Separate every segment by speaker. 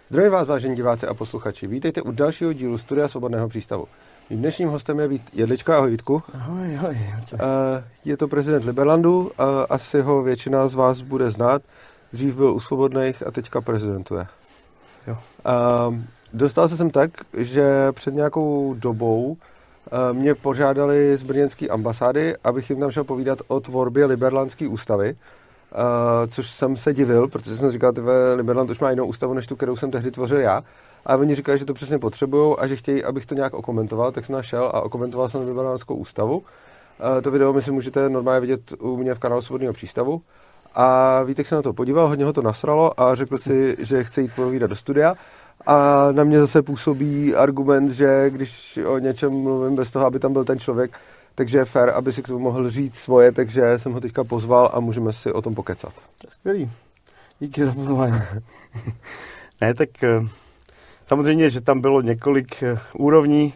Speaker 1: Zdravím vás, vážení diváci a posluchači. Vítejte u dalšího dílu Studia Svobodného přístavu. Mým dnešním hostem je Vít Jedlička. Ahoj, Vítku.
Speaker 2: Ahoj.
Speaker 1: Je to prezident Liberlandu. Asi ho většina z vás bude znát. Dřív byl u Svobodných a teďka prezidentuje.
Speaker 2: Jo.
Speaker 1: Dostal se sem tak, že před nějakou dobou mě požádali z brněnské ambasády, abych jim tam šel povídat o tvorbě Liberlandské ústavy. Což jsem se divil, protože jsem říkal, Liberland už má jinou ústavu, než tu, kterou jsem tehdy tvořil já. A oni říkali, že to přesně potřebujou a že chtějí, abych to nějak okomentoval, tak jsem našel a okomentoval jsem Liberlandskou ústavu. To video, myslím, můžete normálně vidět u mě v kanálu Svobodného přístavu. A Vítek se na to podíval, hodně ho to nasralo a řekl si, že chce jít povídat do studia. A na mě zase působí argument, že když o něčem mluvím bez toho, aby tam byl ten člověk, takže je fér, aby si k tomu mohl říct svoje, takže jsem ho teďka pozval a můžeme si o tom pokecat.
Speaker 2: To je skvělý. Díky za pozvání. Ne, tak samozřejmě, že tam bylo několik úrovní,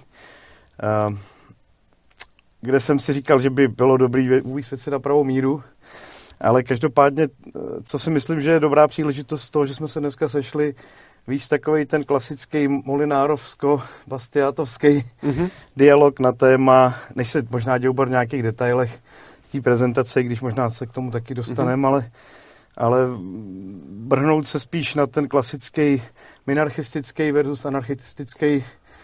Speaker 2: kde jsem si říkal, že by bylo dobrý uvést věci na pravou míru, ale každopádně, co si myslím, že je dobrá příležitost z toho, že jsme se dneska sešli, víc takovej ten klasický molinárovsko-bastiátovský dialog na téma, než se možná děubar v nějakých detailech z té prezentace, když možná se k tomu taky dostaneme, ale brhnout se spíš na ten klasický minarchistický versus anarchistický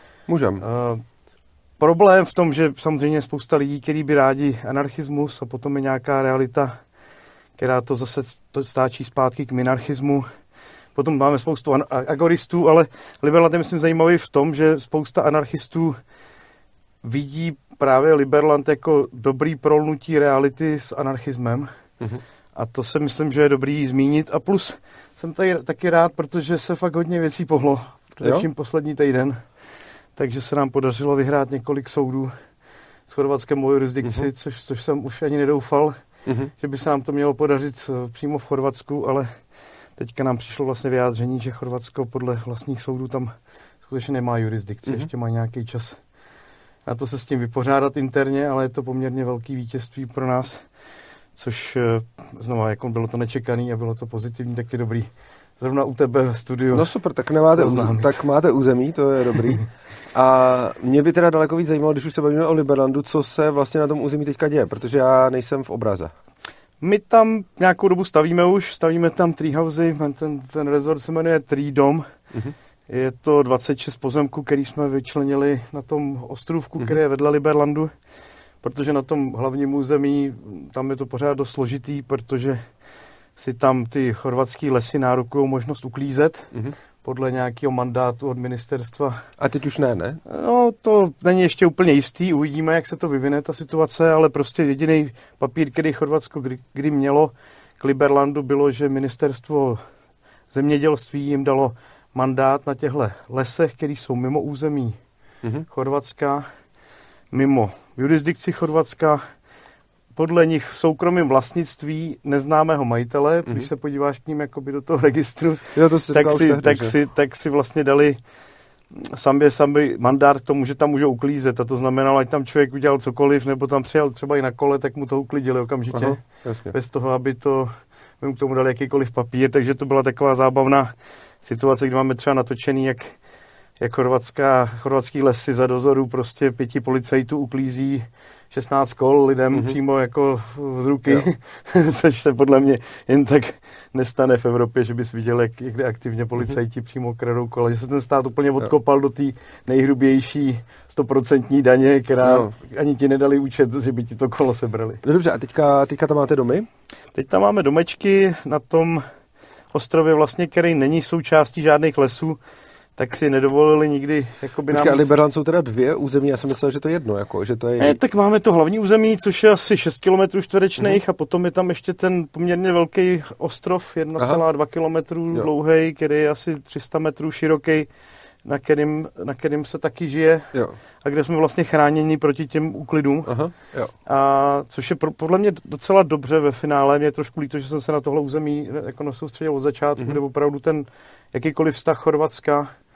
Speaker 2: problém v tom, že samozřejmě je spousta lidí, kteří by rádi anarchismus a potom je nějaká realita, která to zase stáčí zpátky k minarchismu. Potom máme spoustu agoristů, ale Liberland je, myslím, zajímavý v tom, že spousta anarchistů vidí právě Liberland jako dobrý prolnutí reality s anarchismem. A to se myslím, že je dobrý zmínit. A plus jsem tady taky rád, protože se fakt hodně věcí pohlo, především poslední týden. Takže se nám podařilo vyhrát několik soudů s chorvatskou jurisdikci, což jsem už ani nedoufal, že by se nám to mělo podařit přímo v Chorvatsku, ale teďka nám přišlo vlastně vyjádření, že Chorvatsko podle vlastních soudů tam skutečně nemá jurisdikci, ještě má nějaký čas na to se s tím vypořádat interně, ale je to poměrně velký vítězství pro nás, což znovu, jako bylo to nečekaný a bylo to pozitivní, taky dobrý. Zrovna u tebe v studiu.
Speaker 1: No super, tak máte území, to je dobrý. A mě by teda daleko víc zajímalo, když už se bavíme o Liberlandu, co se vlastně na tom území teďka děje, protože já nejsem v obraze.
Speaker 2: My tam nějakou dobu stavíme tam treehousey, ten resort se jmenuje Tree Dom. Je to 26 pozemků, který jsme vyčlenili na tom ostrůvku, který je vedle Liberlandu, protože na tom hlavním území tam je to pořád dost složitý, protože si tam ty chorvatský lesy nárokují možnost uklízet podle nějakého mandátu od ministerstva.
Speaker 1: A teď už ne?
Speaker 2: No, to není ještě úplně jistý, uvidíme, jak se to vyvine, ta situace, ale prostě jediný papír, který Chorvatsko kdy mělo k Liberlandu, bylo, že ministerstvo zemědělství jim dalo mandát na těchto lesech, které jsou mimo území Chorvatska, mimo jurisdikci Chorvatska, podle nich v soukromém vlastnictví neznámého majitele, když se podíváš k ním jakoby do toho registru, tak si vlastně dali sami mandát k tomu, že tam můžou uklízet. A to znamenalo, ať tam člověk udělal cokoliv, nebo tam přijel třeba i na kole, tak mu to uklidili okamžitě.
Speaker 1: Aha,
Speaker 2: bez toho, aby k tomu dali jakýkoliv papír. Takže to byla taková zábavná situace, kdy máme třeba natočený, jak chorvatský lesy za dozoru prostě 5 policajtů uklízí 16 kol lidem přímo jako z ruky, což se podle mě jen tak nestane v Evropě, že bys viděl, jak aktivně policajti přímo kradou kola, že se ten stát úplně odkopal do té nejhrubější 100% daně, která ani ti nedali účet, že by ti to kolo sebrali.
Speaker 1: No dobře, a teďka tam máte domy?
Speaker 2: Teď tam máme domečky na tom ostrově vlastně, který není součástí žádných lesů, tak si nedovolili nikdy jakoby nám...
Speaker 1: Počkej, Liberland jsou teda 2 území, já jsem myslel, že to je jedno, jako, že to je...
Speaker 2: tak máme to hlavní území, což je asi 6 km čtverečných a potom je tam ještě ten poměrně velký ostrov, 1,2 km dlouhý, který je asi 300 metrů široký, na kterým se taky žije a kde jsme vlastně chráněni proti těm úklidům. A což je podle mě docela dobře ve finále. Mě je trošku líto, že jsem se na tohle území jako nesoustředil od začátku, kde opravdu ten jakýkoliv vztah Chorvatska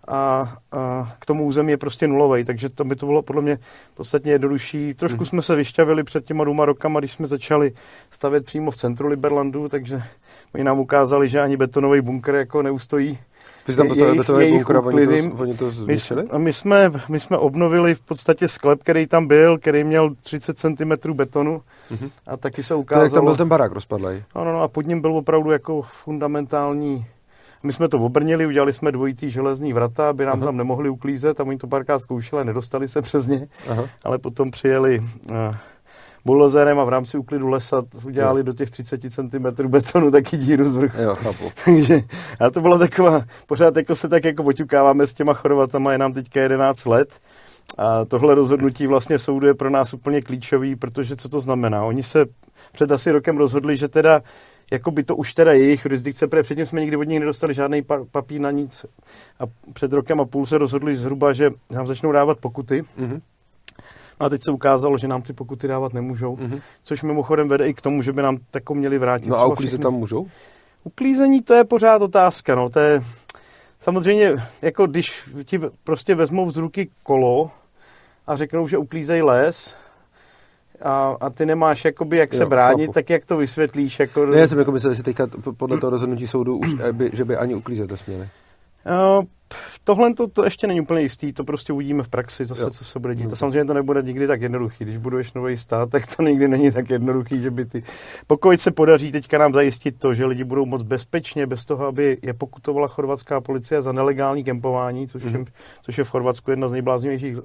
Speaker 2: a k tomu území je prostě nulovej, takže to by to bylo podle mě podstatně jednodušší. Trošku jsme se vyšťavili před těma 2 rokama, když jsme začali stavět přímo v centru Liberlandu, takže oni nám ukázali, že ani betonový bunkr jako neustojí.
Speaker 1: Vy jste tam postavili betonový bunkr a oni to zničili?
Speaker 2: My jsme obnovili v podstatě sklep, který tam byl, který měl 30 cm betonu a taky se ukázalo...
Speaker 1: To tam byl ten barák rozpadlej.
Speaker 2: No, a pod ním byl opravdu jako fundamentální... My jsme to obrnili, udělali jsme dvojitý železní vrata, aby nám tam nemohli uklízet a oni to párkrát zkoušeli, nedostali se přes ně, ale potom přijeli buldozerem a v rámci úklidu lesa udělali do těch 30 cm betonu taky díru z vrchu.
Speaker 1: Jo, chápu.
Speaker 2: Takže, a to byla taková, pořád jako se tak jako poťukáváme s těma Chorvatama, je nám teďka 11 let. A tohle rozhodnutí vlastně soudu je pro nás úplně klíčový, protože co to znamená? Oni se před asi rokem rozhodli, že teda jako by to už teda jejich jurisdikce, protože předtím jsme nikdy od nich nedostali žádný papír na nic. A před rokem a půl se rozhodli zhruba, že nám začnou dávat pokuty. A teď se ukázalo, že nám ty pokuty dávat nemůžou, což mimochodem vede i k tomu, že by nám tako měli vrátit.
Speaker 1: No a uklízet tam můžou?
Speaker 2: Uklízení to je pořád otázka, no, to je samozřejmě, jako když ti prostě vezmou z ruky kolo a řeknou, že uklízejí les, a ty nemáš jakoby jak se bránit, tak jak to vysvětlíš? Jako...
Speaker 1: Ne, já jsem jako myslel, že teďka podle toho rozhodnutí soudu už, že by ani uklízet nesměli.
Speaker 2: Tohle to ještě není úplně jistý, to prostě uvidíme v praxi zase, co se bude dít. A samozřejmě to nebude nikdy tak jednoduchý. Když buduješ nový stát, tak to nikdy není tak jednoduchý, že by ty... Pokud se podaří teďka nám zajistit to, že lidi budou moc bezpečně, bez toho, aby je pokutovala chorvatská policie za nelegální kempování, což je v Chorvatsku jedna z nejbláznivějších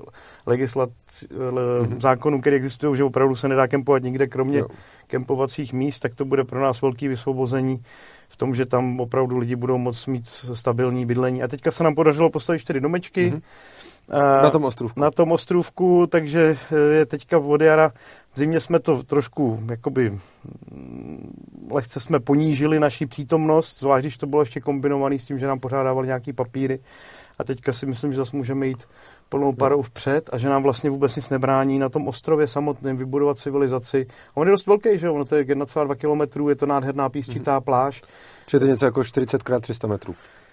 Speaker 2: zákonů, které existují, že opravdu se nedá kempovat nikde, kromě kempovacích míst, tak to bude pro nás velký vysvobození v tom, že tam opravdu lidi budou moct mít stabilní bydlení. A teďka se nám podařilo postavit 4 domečky. Na tom ostrůvku, takže je teďka od jara. V zimě jsme to trošku, jakoby, lehce jsme ponížili naši přítomnost, zvlášť když to bylo ještě kombinované s tím, že nám pořád dávali nějaký papíry. A teďka si myslím, že zase můžeme jít plnou parou vpřed a že nám vlastně vůbec nic nebrání na tom ostrově samotném vybudovat civilizaci. A on je dost velký, že ono to je 1,2 kilometru, je to nádherná písčitá pláž.
Speaker 1: Čili je to něco jako 40x300 metrů?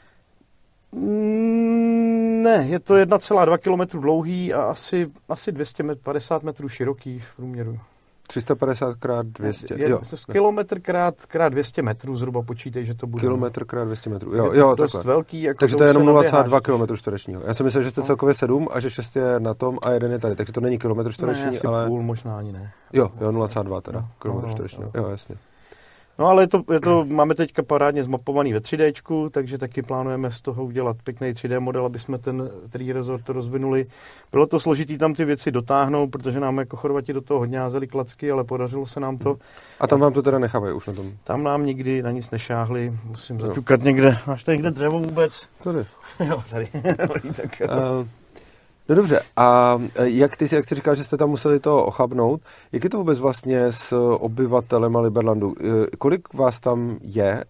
Speaker 2: Ne, je to 1,2 kilometru dlouhý a asi 250 metrů široký v průměru.
Speaker 1: 350x200.
Speaker 2: Kilometr krát 200 metrů zhruba počítej, že to bude.
Speaker 1: Kilometr krát 200 metrů.
Speaker 2: Jo, dost velký. Jako
Speaker 1: takže to je jenom 0,2 km čtverečního. Já jsem myslel, že jste celkově 7 a že 6 je na tom a 1 je tady. Takže to není kilometr čtvereční, ale...
Speaker 2: půl, možná ani ne.
Speaker 1: Jo, 0,2 teda. Kilometr čtverečního. Jo, jasně.
Speaker 2: No ale máme teďka parádně zmapovaný ve 3Dčku, takže taky plánujeme z toho udělat pěkný 3D model, aby jsme ten 3 resort rozvinuli. Bylo to složitý tam ty věci dotáhnout, protože nám jako Chorvati do toho hodně házeli klacky, ale podařilo se nám to.
Speaker 1: A tam vám to teda nechávají už na tom?
Speaker 2: Tam nám nikdy na nic nešáhli, musím zaťukat někde. Máš tady někde dřevo vůbec?
Speaker 1: Tady.
Speaker 2: Jo, tady. Tak,
Speaker 1: no dobře, a jak jsi říkal, že jste tam museli to ochabnout, jak je to vůbec vlastně s obyvatelem Liberlandu? Kolik vás tam je?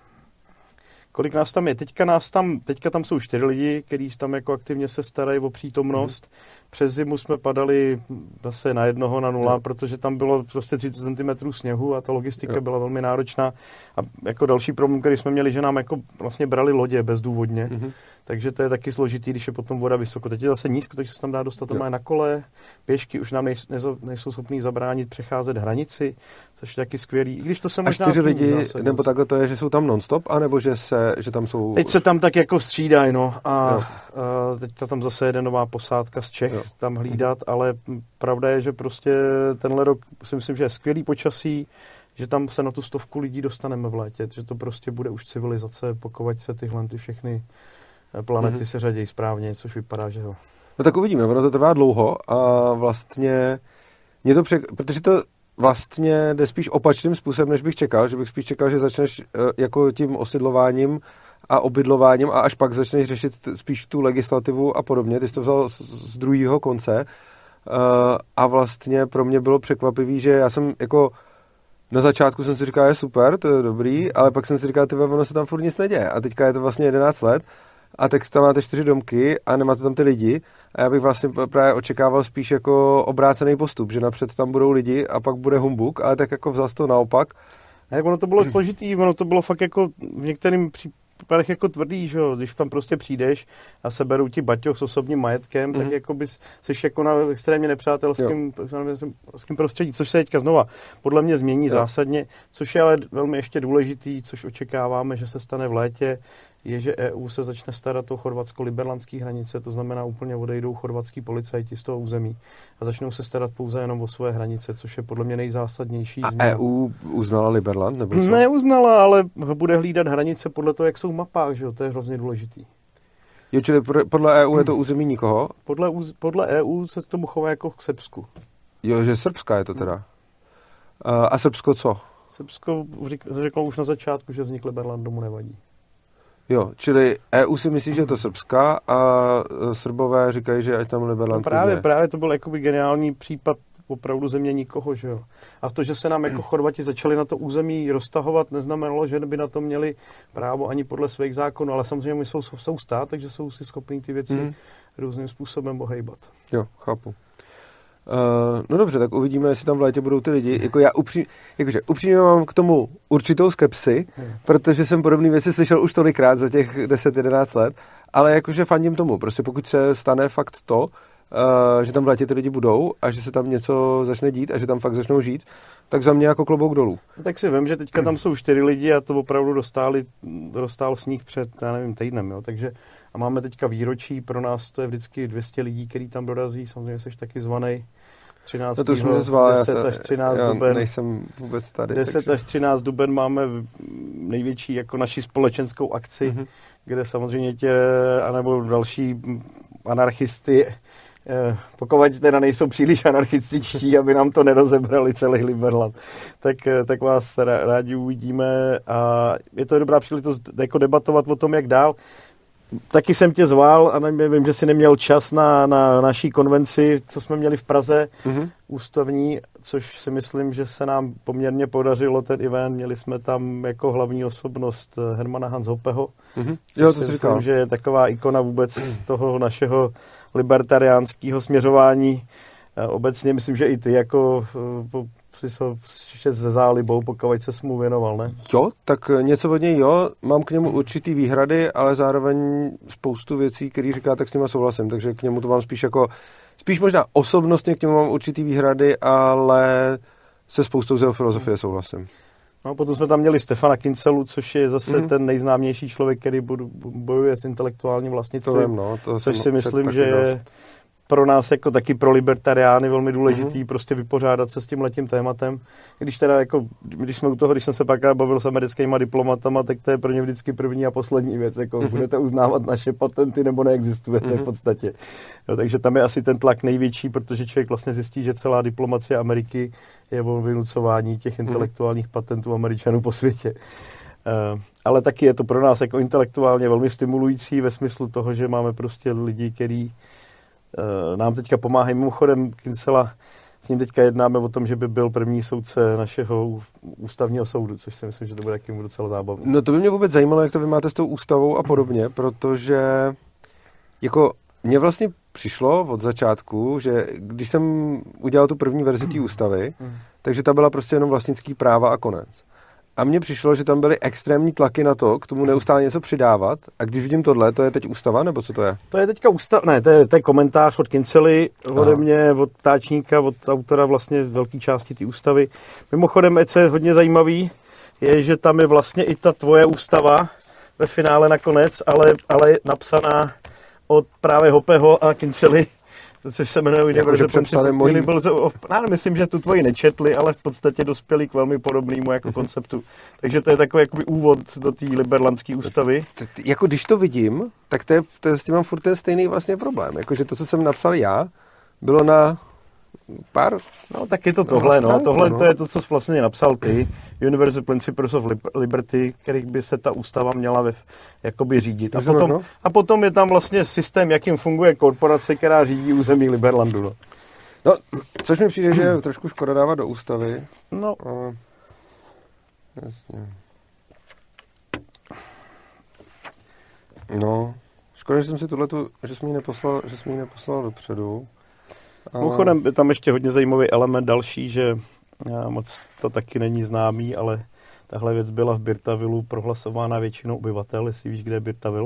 Speaker 2: Kolik nás tam je? Teďka tam jsou 4 lidi, kteří tam jako aktivně se starají o přítomnost. Přes zimu jsme padali zase na 1 na 0, protože tam bylo prostě 30 cm sněhu a ta logistika byla velmi náročná. A jako další problém, který jsme měli, že nám jako vlastně brali lodě bezdůvodně. Takže to je taky složitý, když je potom voda vysoko. Teď je zase nízko, takže se tam dá dostat na kole. Pěšky už nám nejsou schopní zabránit přecházet hranici, což je taky skvělý. I když to se možná
Speaker 1: 4 lidi, nebo takhle to je, že jsou tam non-stop, anebo že tam jsou...
Speaker 2: Teď se tam tak jako střídají, no. A teď tam zase jede nová posádka z Čech tam hlídat, ale pravda je, že prostě tenhle rok si myslím, že je skvělý počasí, že tam se na tu 100 lidí dostaneme v létě, že to prostě bude už civilizace, pokud se tyhle všechny planety se řadějí správně, což vypadá, že jo.
Speaker 1: No tak uvidíme, ono to trvá dlouho a vlastně mě to protože to vlastně jde spíš opačným způsobem, než bych čekal, že bych spíš čekal, že začneš jako tím osidlováním a obydlováním a až pak začneš řešit spíš tu legislativu a podobně. Ty jsi to vzal z druhého konce a vlastně pro mě bylo překvapivý, že já jsem jako na začátku jsem si říkal, je super, to je dobrý, ale pak jsem si říkal, ono se tam furt nic neděje a teďka je to vlastně 11 let a tak tam máte 4 domky a nemáte tam ty lidi a já bych vlastně právě očekával spíš jako obrácený postup, že napřed tam budou lidi a pak bude humbuk, ale tak jako vzal to naopak.
Speaker 2: A jak ono to bylo složitý, ono to bylo fakt jako v některým případech jako tvrdý, že jo, když tam prostě přijdeš a seberou ti baťoch s osobním majetkem, tak jako bys, jsi jako na extrémně nepřátelským prostředí, což se teďka znova podle mě změní zásadně, což je ale velmi ještě důležitý, což očekáváme, že se stane v létě, je, že EU se začne starat o chorvatsko-liberlandské hranice, to znamená úplně odejdou chorvatský policajti z toho území a začnou se starat pouze jenom o své hranice, což je podle mě nejzásadnější změna.
Speaker 1: A EU uznala Liberland? Nebo co?
Speaker 2: Neuznala, ale bude hlídat hranice podle toho, jak jsou v mapách, že jo, to je hrozně důležitý.
Speaker 1: Jo, čili podle EU je to území nikoho?
Speaker 2: Podle EU se k tomu chová jako k Srbsku.
Speaker 1: Jo, že Srbská je to teda. A Srbsko co?
Speaker 2: Srbsko řeklo už na začátku, že vznik Liberlandu mu nevadí.
Speaker 1: Jo, čili EU si myslí, že je to Srbská a Srbové říkají, že ať tam Liberland
Speaker 2: právě to byl jakoby geniální případ opravdu země nikoho, že jo. A to, že se nám jako Chorvati začali na to území roztahovat, neznamenalo, že by na to měli právo ani podle svých zákonů, ale samozřejmě my jsou stát, takže jsou si schopní ty věci různým způsobem ohejbat.
Speaker 1: Jo, chápu. No dobře, tak uvidíme, jestli tam v létě budou ty lidi. Jako já upřímně mám k tomu určitou skepsi, protože jsem podobné věci slyšel už tolikrát za těch 10-11 let, ale jakože fandím tomu. Prostě pokud se stane fakt to, že tam v létě ty lidi budou a že se tam něco začne dít a že tam fakt začnou žít, tak za mě jako klobouk dolů.
Speaker 2: No, tak si vím, že teďka tam jsou 4 lidi a to opravdu dostal sníh před, já nevím, týdnem, jo, takže a máme teďka výročí, pro nás to je vždycky 200 lidí, který tam dorazí, samozřejmě jsi taky zvanej. 13.
Speaker 1: No to už mě zval,
Speaker 2: 10 až 13 duben.
Speaker 1: Nejsem vůbec tady.
Speaker 2: 10
Speaker 1: takže...
Speaker 2: až 13 duben máme největší jako naši společenskou akci, kde samozřejmě anebo další anarchisty, pokud teda nejsou příliš anarchističtí, aby nám to nerozebrali celý Liberland, tak vás rádi uvidíme a je to dobrá příležitost jako debatovat o tom, jak dál. Taky jsem tě zval a vím, že jsi neměl čas na naší konvenci, co jsme měli v Praze, ústavní, což si myslím, že se nám poměrně podařilo ten event. Měli jsme tam jako hlavní osobnost Hermana Hans Hoppeho,
Speaker 1: jo,
Speaker 2: to si myslím, že je taková ikona vůbec toho našeho libertariánského směřování. Obecně myslím, že i ty jako si se ze zálibou, pokud se mu věnoval, ne?
Speaker 1: Jo, tak něco od něj jo, mám k němu určitý výhrady, ale zároveň spoustu věcí, které říká, tak s nima souhlasím, takže k němu to mám spíš možná osobnostně k němu mám určitý výhrady, ale se spoustou z jeho filozofie souhlasím.
Speaker 2: No, potom jsme tam měli Stefana Kinzelu, což je zase ten nejznámější člověk, který bojuje s intelektuálním vlastnictvím, což si myslím, že je pro nás jako taky pro libertariány velmi důležitý prostě vypořádat se s tímhletím tématem. Když teda jako, když jsem se párkrát bavil s americkýma diplomatama, tak to je pro ně vždycky první a poslední věc, jako budete uznávat naše patenty nebo neexistujete v podstatě. Jo, takže tam je asi ten tlak největší, protože člověk vlastně zjistí, že celá diplomacie Ameriky je o vynucování těch intelektuálních patentů Američanů po světě. Ale taky je to pro nás jako intelektuálně velmi stimulující ve smyslu toho, že máme prostě lidi, který nám teďka pomáhají. Mimochodem Kinsela, s ním teďka jednáme o tom, že by byl první soudce našeho ústavního soudu, což si myslím, že to bude taky docela zábavné. No
Speaker 1: to by mě vůbec zajímalo, jak to vy máte s tou ústavou a podobně, protože jako mně vlastně přišlo od začátku, že když jsem udělal tu první verzi té ústavy, takže ta byla prostě jenom vlastnický práva a konec. A mně přišlo, že tam byly extrémní tlaky na to, k tomu neustále něco přidávat. A když vidím tohle, to je teď ústava, nebo co to je?
Speaker 2: To je teďka to je komentář od Kinsely, ode mě, od ptáčníka, od autora vlastně velké části té ústavy. Mimochodem, co je hodně zajímavý, je, že tam je vlastně i ta tvoje ústava ve finále nakonec, ale napsaná od právě Hoppeho a Kinsely, což se jmenuje Universal Principle. Myslím, že tu tvoji nečetli, ale v podstatě dospěli k velmi podobnému jako konceptu. Takže to je takový jakoby úvod do té liberlandské ústavy.
Speaker 1: Jako když to vidím, tak to je s tím mám furt ten stejný vlastně problém. Jakože to, co jsem napsal já, bylo na pár...
Speaker 2: No tak je to tohle, Tohle to je to, co jsi vlastně napsal ty. Universal Principles of Liberty, kterých by se ta ústava měla jakoby řídit. A potom je tam vlastně systém, jakým funguje korporace, která řídí území Liberlandu.
Speaker 1: No, což mi přijde, že je trošku škoda dávat do ústavy.
Speaker 2: No.
Speaker 1: Jasně. No, škoda, že jsem si že jsi mi ji neposlal dopředu.
Speaker 2: Mimochodem je tam ještě hodně zajímavý element další, že moc to taky není známý, ale Tahle věc byla v Birtavilu prohlasována většinou obyvatel, jestli víš, kde je Birtavil.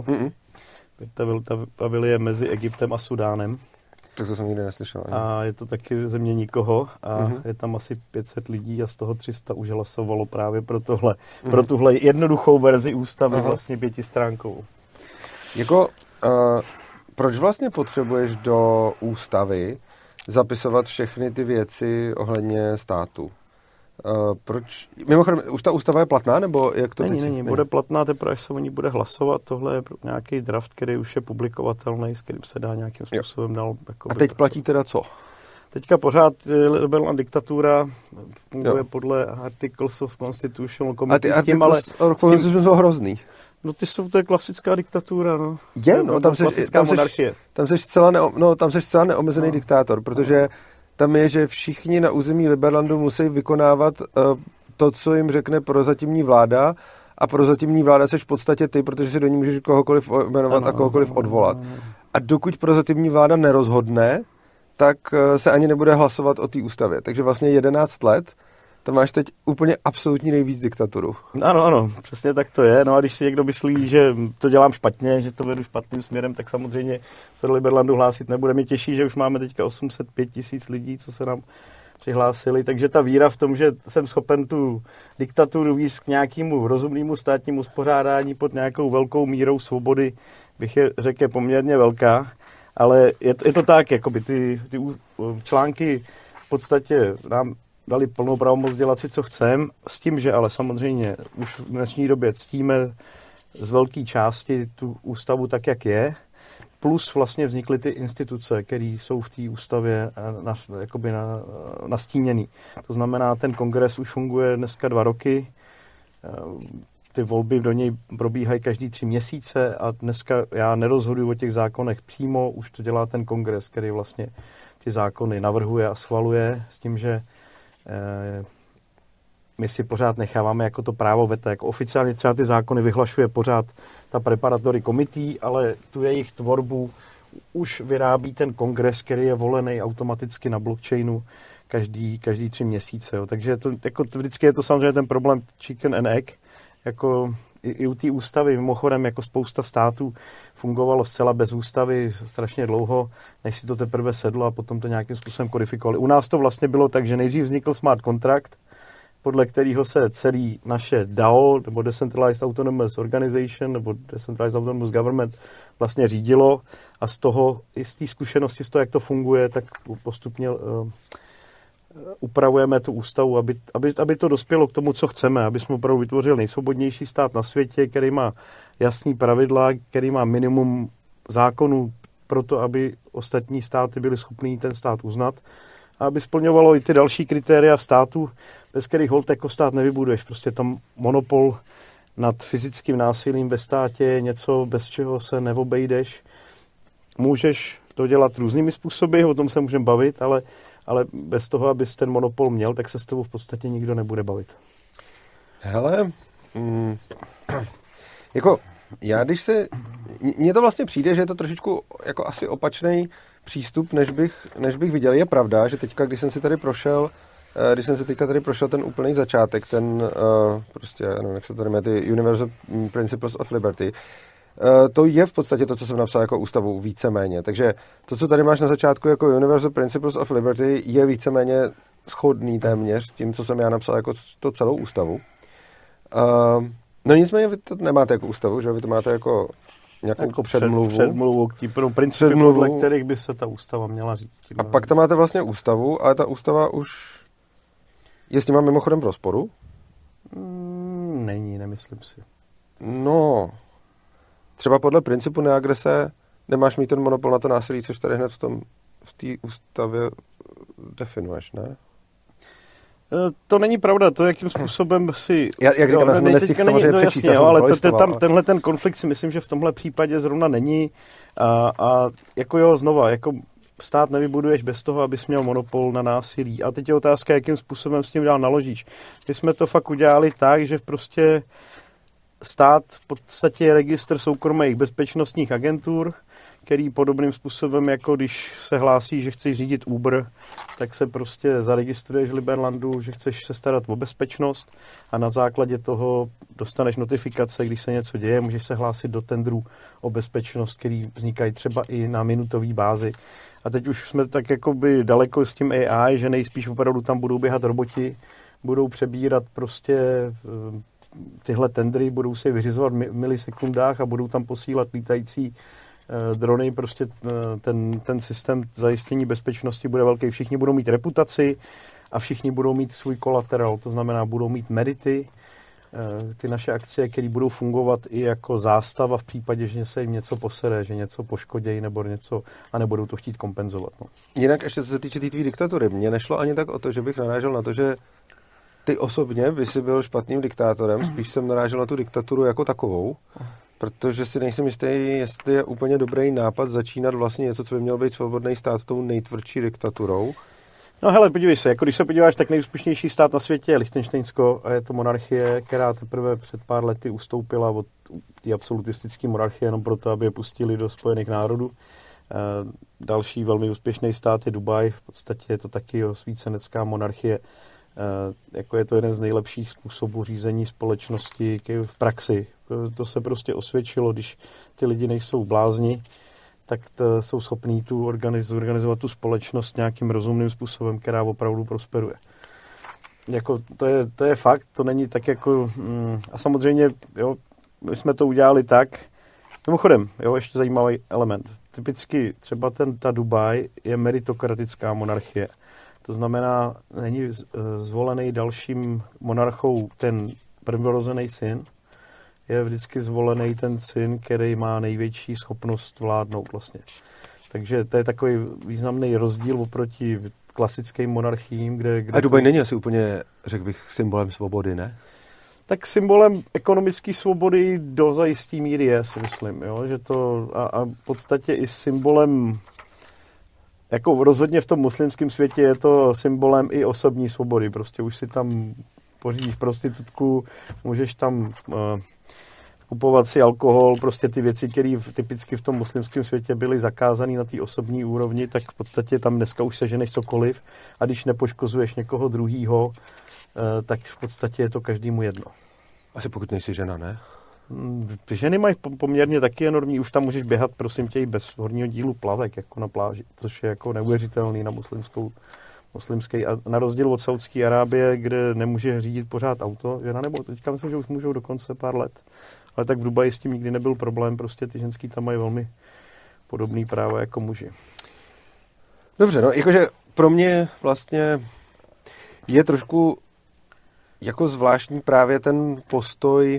Speaker 2: Birtavil je mezi Egyptem a Sudánem.
Speaker 1: Tak to jsem nikdy neslyšel.
Speaker 2: A je to taky země nikoho a je tam asi 500 lidí a z toho 300 už hlasovalo právě pro tohle. Pro tuhle jednoduchou verzi ústavy, vlastně 5stránkovou.
Speaker 1: Jako, proč vlastně potřebuješ do ústavy zapisovat všechny ty věci ohledně státu? Proč? Mimochodem, už ta ústava je platná, nebo jak to teď?
Speaker 2: Není. Bude platná teprve, až se o ní bude hlasovat. Tohle je nějaký draft, který už je publikovatelný, s kterým se dá nějakým způsobem dál...
Speaker 1: A teď platí teda co?
Speaker 2: Teďka pořád liberální diktatura funguje podle Articles of Constitutional Committee.
Speaker 1: A ty Articles of Constitutional jsou hrozný.
Speaker 2: No to je klasická diktatura, no.
Speaker 1: Tam seš zcela neomezený diktátor, protože tam je, že všichni na území Liberlandu musí vykonávat to, co jim řekne prozatímní vláda, a prozatímní vláda seš v podstatě ty, protože si do ní můžeš kohokoliv jmenovat a kohokoliv odvolat. A dokud prozatímní vláda nerozhodne, tak se ani nebude hlasovat o té ústavě. Takže vlastně 11 let tam máš teď úplně absolutní nejvíc diktaturu.
Speaker 2: Ano, přesně tak to je. No a když si někdo myslí, že to dělám špatně, že to vedu špatným směrem, tak samozřejmě se do Liberlandu hlásit nebude. Mě těší, že už máme teďka 805 000 lidí, co se nám přihlásili, takže ta víra v tom, že jsem schopen tu diktaturu víc k nějakému rozumnému státnímu uspořádání pod nějakou velkou mírou svobody, bych je řekl, je poměrně velká, ale je to tak, jakoby ty články v podstatě nám dali plnou pravomoc dělat si, co chceme, s tím, že ale samozřejmě už v dnešní době ctíme z velké části tu ústavu tak, jak je, plus vlastně vznikly ty instituce, které jsou v té ústavě nastíněny. To znamená, ten kongres už funguje dneska 2 roky, ty volby do něj probíhají každý 3 měsíce a dneska já nerozhoduji o těch zákonech přímo, už to dělá ten kongres, který vlastně ty zákony navrhuje a schvaluje s tím, že my si pořád necháváme jako to právo veta, jako oficiálně třeba ty zákony vyhlašuje pořád ta preparatory committee, ale tu jejich tvorbu už vyrábí ten kongres, který je volený automaticky na blockchainu každý 3 měsíce. Jo. Takže vždycky je to samozřejmě ten problém chicken and egg, jako i u té ústavy, mimochodem jako spousta států fungovalo zcela bez ústavy strašně dlouho, než si to teprve sedlo a potom to nějakým způsobem kodifikovali. U nás to vlastně bylo tak, že nejdřív vznikl smart contract, podle kterého se celý naše DAO, nebo Decentralized Autonomous Organization, nebo Decentralized Autonomous Government vlastně řídilo a z té zkušenosti, z toho, jak to funguje, tak postupně upravujeme tu ústavu, aby to dospělo k tomu, co chceme, aby jsme opravdu vytvořili nejsvobodnější stát na světě, který má jasný pravidla, který má minimum zákonů pro to, aby ostatní státy byly schopný ten stát uznat a aby splňovalo i ty další kritéria státu, bez kterých holt jako stát nevybuduješ. Prostě tam monopol nad fyzickým násilím ve státě je něco, bez čeho se neobejdeš. Můžeš to dělat různými způsoby, o tom se můžeme bavit, ale bez toho, abys ten monopol měl, tak se s tebou v podstatě nikdo nebude bavit.
Speaker 1: Hele, jako mně to vlastně přijde, že je to trošičku jako asi opačný přístup, než bych viděl. Je pravda, že teďka, když jsem si tady prošel ten úplný začátek, ten prostě, nevím, jak se to jmenuje, ty Universal Principles of Liberty, to je v podstatě to, co jsem napsal jako ústavu víceméně. Takže to, co tady máš na začátku jako Universal Principles of Liberty, je víceméně shodný téměř s tím, co jsem já napsal jako to celou ústavu. No nicméně vy to nemáte jako ústavu, že vy to máte jako nějakou jako předmluvu.
Speaker 2: Předmluvu, principy, podle kterých by se ta ústava měla říct.
Speaker 1: A pak tam máte vlastně ústavu, ale ta ústava už je s nima mimochodem v rozporu?
Speaker 2: Není, nemyslím si.
Speaker 1: No, třeba podle principu neagrese nemáš mít ten monopol na to násilí, což tady hned v té ústavě definuješ, ne?
Speaker 2: To není pravda, to jakým způsobem si...
Speaker 1: Jak říkám, já jsem samozřejmě přečíst,
Speaker 2: ale tenhle ten konflikt si myslím, že v tomhle případě zrovna není a jako znova, jako stát nevybuduješ bez toho, abys měl monopol na násilí. A teď je otázka, jakým způsobem s tím dál naložíš. My jsme to fakt udělali tak, že prostě stát v podstatě je registr soukromých bezpečnostních agentur, který podobným způsobem, jako když se hlásí, že chceš řídit Uber, tak se prostě zaregistruješ v Liberlandu, že chceš se starat o bezpečnost a na základě toho dostaneš notifikace, když se něco děje, můžeš se hlásit do tendrů o bezpečnost, který vznikají třeba i na minutové bázi. A teď už jsme tak jakoby daleko s tím AI, že nejspíš opravdu tam budou běhat roboti, budou přebírat prostě tyhle tendry, budou se vyřizovat v milisekundách a budou tam posílat lítající drony, prostě ten systém zajištění bezpečnosti bude velký. Všichni budou mít reputaci a všichni budou mít svůj kolateral, to znamená, budou mít merity, ty naše akcie, které budou fungovat i jako zástava v případě, že se jim něco posere, že něco poškodějí nebo něco a nebudou to chtít kompenzovat. No.
Speaker 1: Jinak ještě co se týče té tvý diktatury, mně nešlo ani tak o to, že bych narážel na to, že ty osobně by si byl špatným diktátorem, spíš jsem narážel na tu diktaturu jako takovou, protože si nejsem jistý, jestli je úplně dobrý nápad začínat vlastně něco, co by měl být svobodný stát tou nejtvrdší diktaturou.
Speaker 2: No hele, podívej se, jako když se podíváš, tak nejúspěšnější stát na světě je Lichtenštejnsko a je to monarchie, která teprve před pár lety ustoupila od té absolutistické monarchie jenom proto, aby je pustili do Spojených národů. Další velmi úspěšný stát je Dubaj, v podstatě je to taky osvícenecká monarchie. Jako je to jeden z nejlepších způsobů řízení společnosti v praxi. To se prostě osvědčilo, když ty lidi nejsou blázni, tak jsou schopní organizovat tu společnost nějakým rozumným způsobem, která opravdu prosperuje. Jako to je fakt, to není tak jako... A samozřejmě, jo, my jsme to udělali tak. Mimochodem, jo, ještě zajímavý element. Typicky třeba ta Dubaj je meritokratická monarchie. To znamená, není zvolený dalším monarchou ten prvorozený syn, je vždycky zvolený ten syn, který má největší schopnost vládnout vlastně. Takže to je takový významný rozdíl oproti klasickým monarchiím, kde
Speaker 1: a Dubaj není asi úplně, řekl bych, symbolem svobody, ne?
Speaker 2: Tak symbolem ekonomické svobody do zajistý míry je, si myslím, jo? Že to a v podstatě i symbolem, jako rozhodně v tom muslimském světě je to symbolem i osobní svobody. Prostě už si tam pořídíš prostitutku, můžeš tam kupovat si alkohol, prostě ty věci, které typicky v tom muslimském světě byly zakázané na té osobní úrovni, tak v podstatě tam dneska už seženeš cokoliv a když nepoškozuješ někoho druhýho, tak v podstatě je to každému jedno.
Speaker 1: Asi pokud nejsi žena, ne?
Speaker 2: Ženy mají poměrně taky enormní, už tam můžeš běhat, prosím tě, i bez horního dílu plavek, jako na pláži, což je jako neuvěřitelný na muslimský. A na rozdíl od Saudské Arábie, kde nemůže řídit pořád auto, žena nebo teďka myslím, že už můžou dokonce pár let. Ale tak v Dubaji s tím nikdy nebyl problém, prostě ty ženský tam mají velmi podobný práva jako muži.
Speaker 1: Dobře, no jakože pro mě vlastně je trošku jako zvláštní právě ten postoj,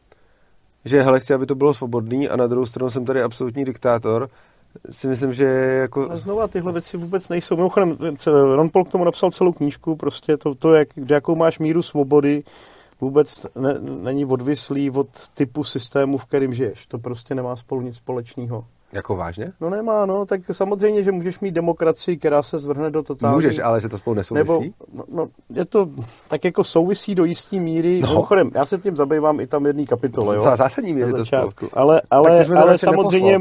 Speaker 1: že hele, chci, aby to bylo svobodný a na druhou stranu jsem tady absolutní diktátor. Si myslím, že jako...
Speaker 2: A znova tyhle věci vůbec nejsou. Mimochodem, Ron Paul k tomu napsal celou knížku, prostě to jakou máš míru svobody, vůbec není odvislý od typu systému, v kterým žiješ. To prostě nemá spolu nic společného.
Speaker 1: Jako vážně?
Speaker 2: No nemá, no, tak samozřejmě, že můžeš mít demokracii, která se zvrhne do totální...
Speaker 1: Můžeš, ale že to spolu nesouvisí?
Speaker 2: No, je to tak jako souvisí do jistý míry. No. Mimochodem, já se tím zabývám i tam jedný kapitole, jo.
Speaker 1: Celá zásadní míry to spolu.
Speaker 2: Ale samozřejmě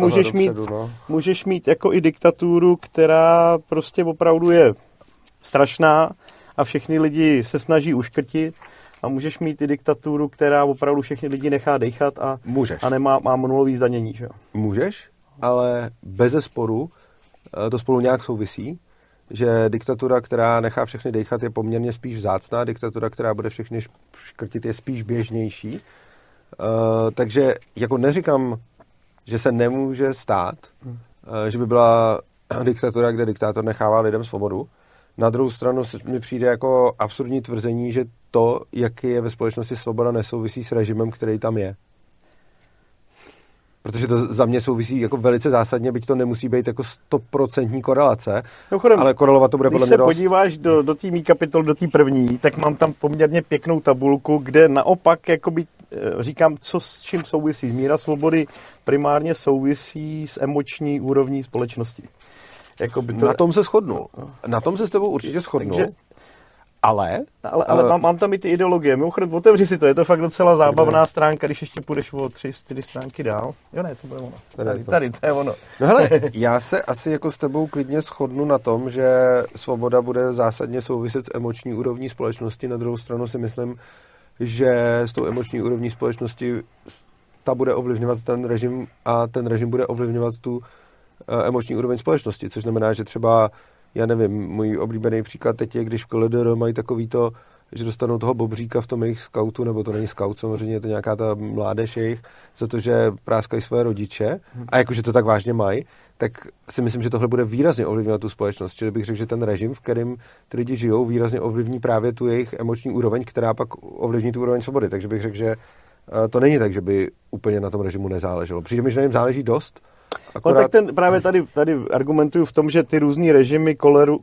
Speaker 2: můžeš mít jako i diktaturu, která prostě opravdu je strašná a všechny lidi se snaží uškrtit. A můžeš mít i diktaturu, která opravdu všechny lidi nechá dejchat a má nulový zdanění, že jo?
Speaker 1: Můžeš, ale bezesporu to spolu nějak souvisí, že diktatura, která nechá všechny dejchat, je poměrně spíš vzácná, diktatura, která bude všechny škrtit, je spíš běžnější. Takže jako neříkám, že se nemůže stát, že by byla diktatura, kde diktátor nechává lidem svobodu. Na druhou stranu mi přijde jako absurdní tvrzení, že to, jaký je ve společnosti svoboda, nesouvisí s režimem, který tam je. Protože to za mě souvisí jako velice zásadně, byť to nemusí být jako 100% korelace, ale korelovat to bude podle mě dost.
Speaker 2: Když se podíváš do té mý kapitoly, do té první, tak mám tam poměrně pěknou tabulku, kde naopak jakoby, říkám, co s čím souvisí. Míra svobody primárně souvisí s emoční úrovní společnosti.
Speaker 1: Na tom se shodnu. Na tom se s tebou určitě shodnu. Ale
Speaker 2: mám tam i ty ideologie. Mimochodem, otevři si to, je to fakt docela zábavná stránka, když ještě půjdeš o 3-4 stránky dál. Jo ne, to bude ono. Tady, to je ono.
Speaker 1: No hele, já se asi jako s tebou klidně shodnu na tom, že svoboda bude zásadně souviset s emoční úrovní společnosti. Na druhou stranu si myslím, že s tou emoční úrovní společnosti ta bude ovlivňovat ten režim a ten režim bude ovlivňovat tu emoční úroveň společnosti, což znamená, že třeba, já nevím, můj oblíbený příklad teď je, když v KLDR mají takový to, že dostanou toho bobříka v tom jejich skautu, nebo to není skaut, samozřejmě je to nějaká ta mládež jejich, za to, že práskají své rodiče a jakože to tak vážně mají, tak si myslím, že tohle bude výrazně ovlivňovat tu společnost. Čili bych řekl, že ten režim, v kterém ty lidi žijou, výrazně ovlivní právě tu jejich emoční úroveň, která pak ovlivní tu úroveň svobody. Takže bych řekl, že to není tak, že by úplně na tom režimu nezáleželo. Přijde mi, že na něm záleží dost.
Speaker 2: Akorát... No tak právě tady argumentuju v tom, že ty různý režimy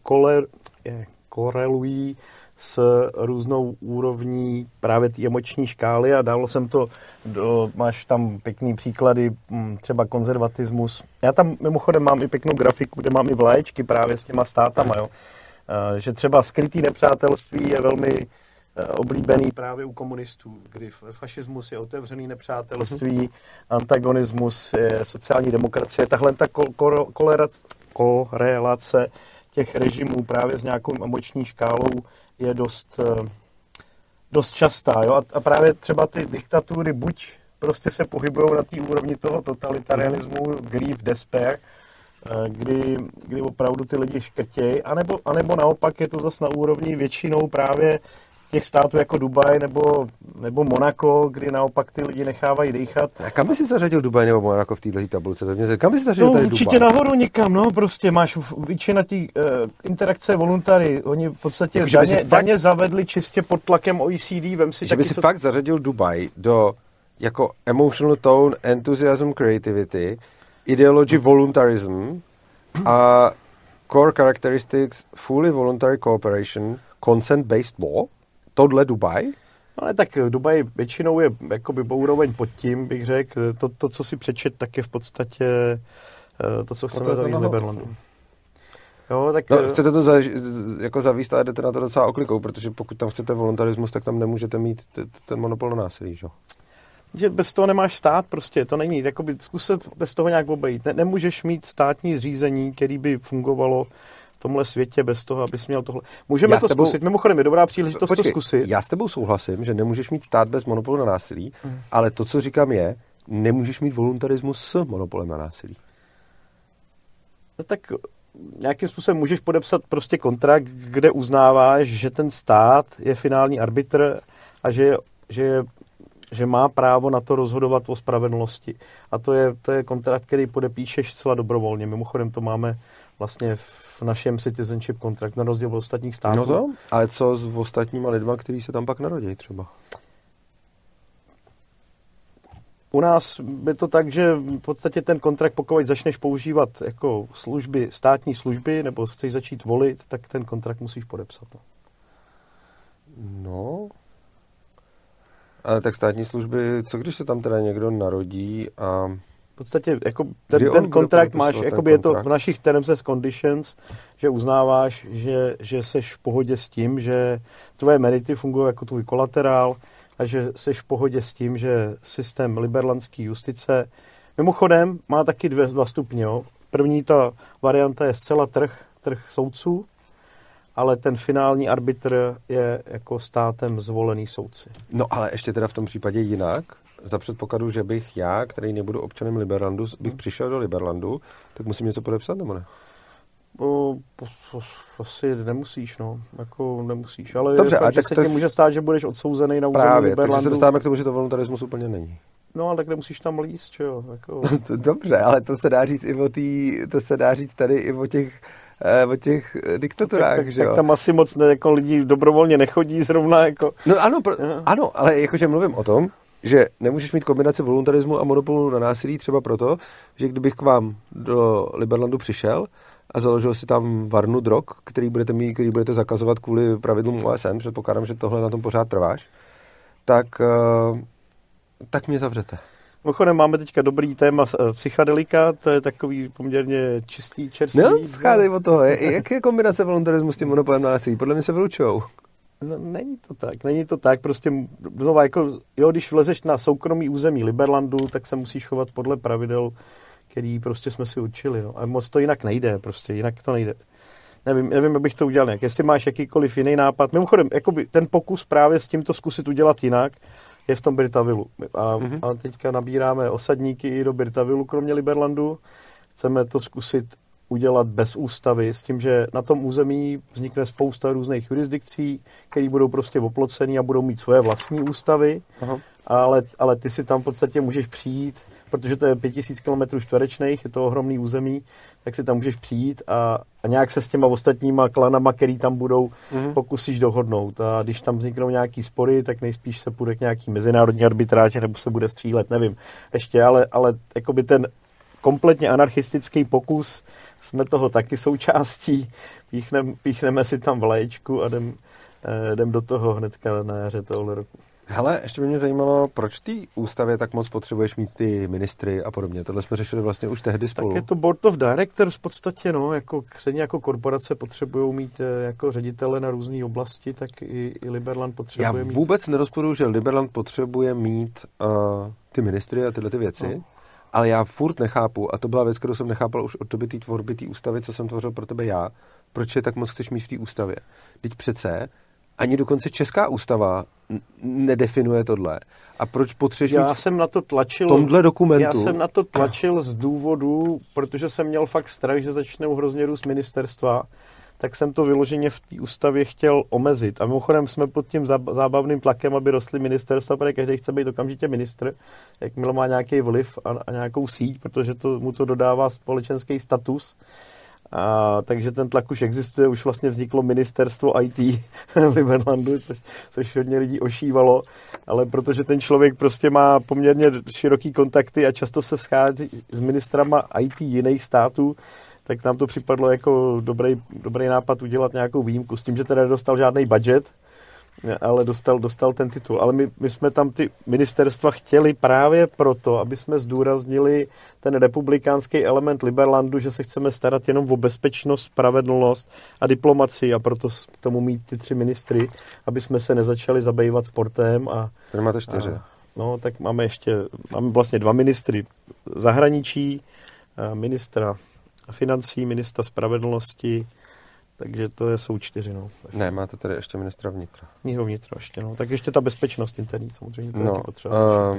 Speaker 2: korelují s různou úrovní právě té emoční škály a dalo jsem to, máš tam pěkný příklady, třeba konzervatismus. Já tam mimochodem mám i pěknou grafiku, kde mám i vlaječky právě s těma státama, jo. Že třeba skrytý nepřátelství je velmi oblíbený právě u komunistů, kdy fašismus je otevřený nepřátelství, antagonismus je sociální demokracie. Tahle ta korelace těch režimů právě s nějakou emoční škálou je dost častá. Jo? A právě třeba ty diktatury buď prostě se pohybují na té úrovni toho totalitarianismu, grief, despair, kdy opravdu ty lidi škrtějí, anebo naopak je to zase na úrovni většinou právě těch států jako Dubaj nebo Monako, kdy naopak ty lidi nechávají dýchat.
Speaker 1: A kam by si zařadil Dubaj nebo Monako v této tabulce? Kam by si zařadil tady
Speaker 2: určitě
Speaker 1: Dubaj?
Speaker 2: Nahoru někam, no, prostě máš většina té interakce voluntary. Oni v podstatě
Speaker 1: jako,
Speaker 2: daně zavedli čistě pod tlakem OECD. Vem si
Speaker 1: že by si fakt zařadil Dubaj do jako emotional tone, enthusiasm, creativity, ideology, voluntarism a core characteristics, fully voluntary cooperation, consent-based law. Tohle Dubaj?
Speaker 2: Ale tak Dubaj většinou je jakoby úroveň pod tím, bych řekl. To, co si přečet, tak je v podstatě to, co chceme zavést z Liberlandu. Jo, tak...
Speaker 1: No, chcete to jako zavíst a jdete na to docela oklikou, protože pokud tam chcete voluntarismus, tak tam nemůžete mít ten monopol na násilí, že?
Speaker 2: Že bez toho nemáš stát, prostě to není, jakoby zkus se bez toho nějak obejít. Nemůžeš mít státní zřízení, který by fungovalo v tomhle světě bez toho, abys měl tohle. Můžeme to zkusit, mimochodem je dobrá příležitost to zkusit.
Speaker 1: Já s tebou souhlasím, že nemůžeš mít stát bez monopolu na násilí, ale to, co říkám je, nemůžeš mít voluntarismus s monopolem na násilí.
Speaker 2: No tak nějakým způsobem můžeš podepsat prostě kontrakt, kde uznáváš, že ten stát je finální arbitr a že má právo na to rozhodovat o spravedlnosti. A to je kontrakt, který podepíšeš zcela dobrovolně. Mimochodem to máme vlastně v našem citizenship kontrakt, na rozdíl od ostatních států.
Speaker 1: No to, ale co s ostatníma lidma, kteří se tam pak narodí třeba?
Speaker 2: U nás je to tak, že v podstatě ten kontrakt, pokud začneš používat jako služby, státní služby, nebo chceš začít volit, tak ten kontrakt musíš podepsat.
Speaker 1: No, ale tak státní služby, co když se tam teda někdo narodí a...
Speaker 2: V podstatě jako ten kontrakt máš, jakoby je to v našich terms and conditions, že uznáváš, že seš v pohodě s tím, že tvoje merity fungují jako tvůj kolaterál a že seš v pohodě s tím, že systém liberlandské justice mimochodem má taky dva stupně. Jo. První ta varianta je zcela trh soudců, ale ten finální arbitr je jako státem zvolený soudci.
Speaker 1: No ale ještě teda v tom případě jinak, za předpokladu, že bych já, který nebudu občanem Liberlandu, bych přišel do Liberlandu, tak musím něco podepsat, nebo ne?
Speaker 2: Asi nemusíš, no. Jako nemusíš, ale
Speaker 1: dobře,
Speaker 2: fakt, že se ti může stát, že budeš odsouzený na území Liberlandu.
Speaker 1: Právě, takže se dostáváme k tomu, že to voluntarismus úplně není.
Speaker 2: No, ale tak nemusíš tam líst, čo jo? Jako...
Speaker 1: Dobře, ale to se dá říct i to se dá říct tady i o těch diktaturách, že jo?
Speaker 2: Tak tam asi moc jako lidi dobrovolně nechodí zrovna, jako...
Speaker 1: No ano, ale jakože mluvím o tom, že nemůžeš mít kombinaci voluntarismu a monopolu na násilí třeba proto, že kdybych k vám do Liberlandu přišel a založil si tam varnu drog, který budete zakazovat kvůli pravidlům OSN, předpokládám, že tohle na tom pořád trváš, tak mě zavřete.
Speaker 2: Mimochodem máme teďka dobrý téma psychadelika, to je takový poměrně čistý, čerstvý.
Speaker 1: No, schádej od toho. Jak je kombinace voluntarismu s tím monopolem na násilí? Podle mě se vylučujou.
Speaker 2: No, není to tak, prostě znova jako, jo, když vlezeš na soukromý území Liberlandu, tak se musíš chovat podle pravidel, který prostě jsme si učili, no. A moc to jinak nejde, prostě, jinak to nejde. Nevím, jak bych to udělal nějak. Jestli máš jakýkoliv jiný nápad. Mimochodem, jakoby ten pokus právě s tímto zkusit udělat jinak je v tom Birtavilu. A teďka nabíráme osadníky i do Birtavilu, kromě Liberlandu. Chceme to zkusit udělat bez ústavy, s tím, že na tom území vznikne spousta různých jurisdikcí, které budou prostě oplocený a budou mít svoje vlastní ústavy, ale ty si tam v podstatě můžeš přijít, protože to je 5000 km čtverečných, je to ohromný území, tak si tam můžeš přijít a nějak se s těma ostatníma klanama, který tam budou, pokusíš dohodnout. A když tam vzniknou nějaký spory, tak nejspíš se půjde k nějaký mezinárodní arbitráži, nebo se bude střílet, nevím. Ještě, ale jakoby ten kompletně anarchistický pokus, jsme toho taky součástí, píchneme si tam vlaječku a jdem do toho hnedka na jaře tohle roku.
Speaker 1: Hele, ještě by mě zajímalo, proč v té ústavě tak moc potřebuješ mít ty ministry a podobně. Tohle jsme řešili vlastně už tehdy spolu.
Speaker 2: Tak je to board of directors v podstatě, no, stejně jako korporace potřebují mít jako ředitele na různé oblasti, tak i Liberland potřebuje mít.
Speaker 1: Já vůbec nerozporuju, že Liberland potřebuje mít ty ministry a tyhle ty věci. No. Ale já furt nechápu, a to byla věc, kterou jsem nechápal už od doby té tvorby té ústavy, co jsem tvořil pro tebe já, proč je tak moc chceš mít v té ústavě. Teď přece ani dokonce česká ústava nedefinuje tohle. A proč potřebuješ
Speaker 2: Já jsem na to tlačil
Speaker 1: tomhle dokumentu?
Speaker 2: Já jsem na to tlačil z důvodu, protože jsem měl fakt strach, že začnou hrozně růst ministerstva, tak jsem to vyloženě v té ústavě chtěl omezit. A mimochodem jsme pod tím zábavným tlakem, aby rostly ministerstva, protože každý chce být okamžitě ministr, jakmile má nějaký vliv a nějakou síť, protože mu to dodává společenský status. Takže ten tlak už existuje, už vlastně vzniklo ministerstvo IT v Liberlandu, což hodně lidí ošívalo, ale protože ten člověk prostě má poměrně široký kontakty a často se schází s ministrama IT jiných států, tak nám to připadlo jako dobrý nápad udělat nějakou výjimku s tím, že teda nedostal žádný budget, ale dostal ten titul. Ale my jsme tam ty ministerstva chtěli právě proto, aby jsme zdůraznili ten republikánský element Liberlandu, že se chceme starat jenom o bezpečnost, spravedlnost a diplomacii a proto k tomu mít ty 3 ministry, aby jsme se nezačali zabývat sportem.
Speaker 1: Tady máte 4.
Speaker 2: No, tak máme vlastně 2 ministry zahraničí, ministra financí, ministra spravedlnosti, takže to jsou 4, no.
Speaker 1: Ne, máte tady ještě ministra vnitra.
Speaker 2: Vnitra ještě, no. Tak ještě ta bezpečnost interní, samozřejmě, to je taky potřeba.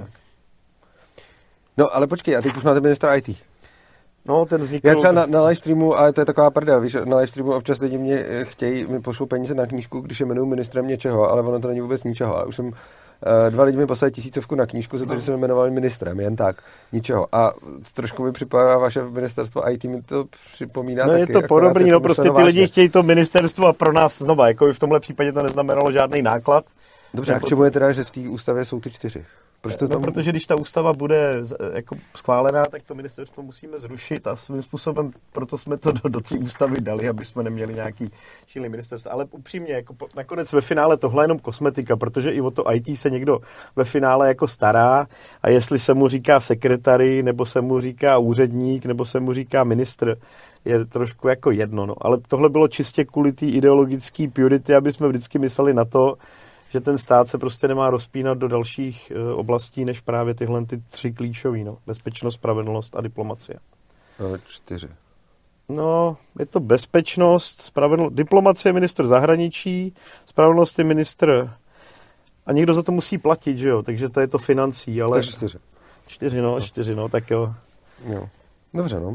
Speaker 1: No, ale počkej, a teď už máte ministra IT.
Speaker 2: No, ten vznikl...
Speaker 1: Já třeba na live streamu, ale to je taková prdel, víš, na live streamu občas lidi mi pošlou peníze na knížku, když je jmenuji ministrem něčeho, ale ono to není vůbec ničeho. Ale už jsem 2 lidi mi poslali 1000 na knížku za to, že jsem jmenoval ministrem, jen tak, ničeho. A trošku mi připadá vaše ministerstvo IT, mi to připomíná.
Speaker 2: No,
Speaker 1: taky,
Speaker 2: je to podobný, no, prostě ty lidi chtějí to ministerstvo a pro nás znova, jako v tomhle případě to neznamenalo žádný náklad.
Speaker 1: Dobře, a k čemu je teda, že v té ústavě jsou ty 4?
Speaker 2: Protože když ta ústava bude jako schválená, tak to ministerstvo musíme zrušit a svým způsobem proto jsme to do té ústavy dali, aby jsme neměli nějaký šílený ministerstvo. Ale upřímně, jako nakonec ve finále tohle je jenom kosmetika, protože i o to IT se někdo ve finále jako stará a jestli se mu říká sekretary, nebo se mu říká úředník, nebo se mu říká ministr, je trošku jako jedno. No. Ale tohle bylo čistě kvůli té ideologické purity, aby jsme vždycky mysleli na to, že ten stát se prostě nemá rozpínat do dalších oblastí, než právě tyhle 3 klíčový, no. Bezpečnost, spravedlnost a diplomacie.
Speaker 1: 4.
Speaker 2: No, je to bezpečnost, spravedlnost, diplomacie ministr zahraničí, spravedlnost je ministr a někdo za to musí platit, že jo, takže to je to financí, ale...
Speaker 1: Takže 4.
Speaker 2: 4, no, tak jo.
Speaker 1: Jo, dobře, no.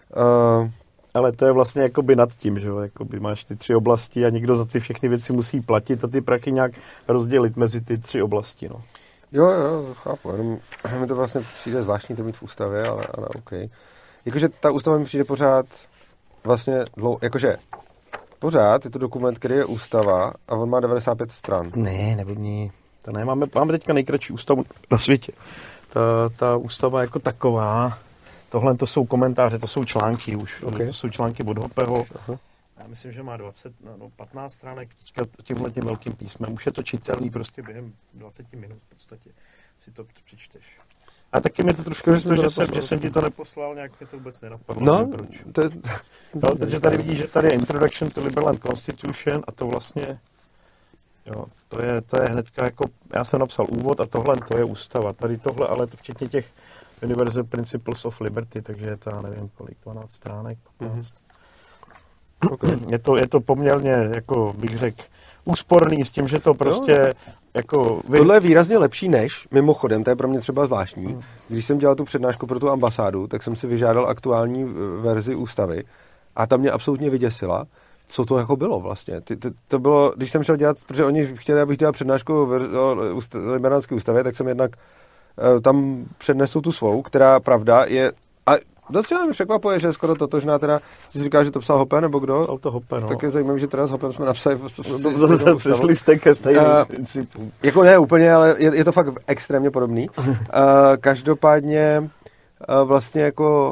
Speaker 2: Ale to je vlastně jakoby nad tím, že jo, jakoby máš ty 3 oblasti a někdo za ty všechny věci musí platit a ty prachy nějak rozdělit mezi ty 3 oblasti, no.
Speaker 1: Jo, chápu, jenom mi to vlastně přijde zvláštní to mít v ústavě, ale OK. Jakože ta ústava mi přijde pořád vlastně jakože pořád je to dokument, který je ústava a on má 95 stran.
Speaker 2: Ne, neblbni, to ne, máme teďka nejkratší ústavu na světě. Ta ústava jako taková, tohle to jsou komentáře, to jsou články už, okay. To jsou články od Hopeho. Já myslím, že má 15 stránek tímhletím velkým písmem. Už je to čitelný prostě během 20 minut v podstatě si to přečteš. A taky mi to trošku že jsem ti to neposlal, nějak mě to vůbec nenapadlo.
Speaker 1: No,
Speaker 2: proč. Takže tady vidíš, že tady je Introduction to Liberland Constitution a to vlastně
Speaker 3: Jo, to je hnedka jako, já jsem napsal úvod a tohle to je ústava. Tady tohle, ale to včetně těch Universal Principles of Liberty, takže je to, nevím kolik, 12 stránek, 15. Okay. Je to poměrně, jako bych řekl, úsporný s tím, že to prostě jako...
Speaker 1: Tohle je výrazně lepší než, mimochodem, to je pro mě třeba zvláštní, když jsem dělal tu přednášku pro tu ambasádu, tak jsem si vyžádal aktuální verzi ústavy a ta mě absolutně vyděsila, co to jako bylo vlastně. To bylo, když jsem šel dělat, protože oni chtěli, abych dělal přednášku o liberálské ústavě, tak jsem jednak tam přednesl tu svou, která pravda je... A docela mě překvapuje, že je skoro totožná, teda jsi říká, že to psal Hoppe, nebo kdo?
Speaker 3: Psal to Hoppe, no.
Speaker 1: Tak je zajímavé, že teda s Hoppem jsme napsali...
Speaker 3: Přišli jste ke stejnému principu.
Speaker 1: Jako ne úplně, ale je to fakt extrémně podobný. Každopádně vlastně jako...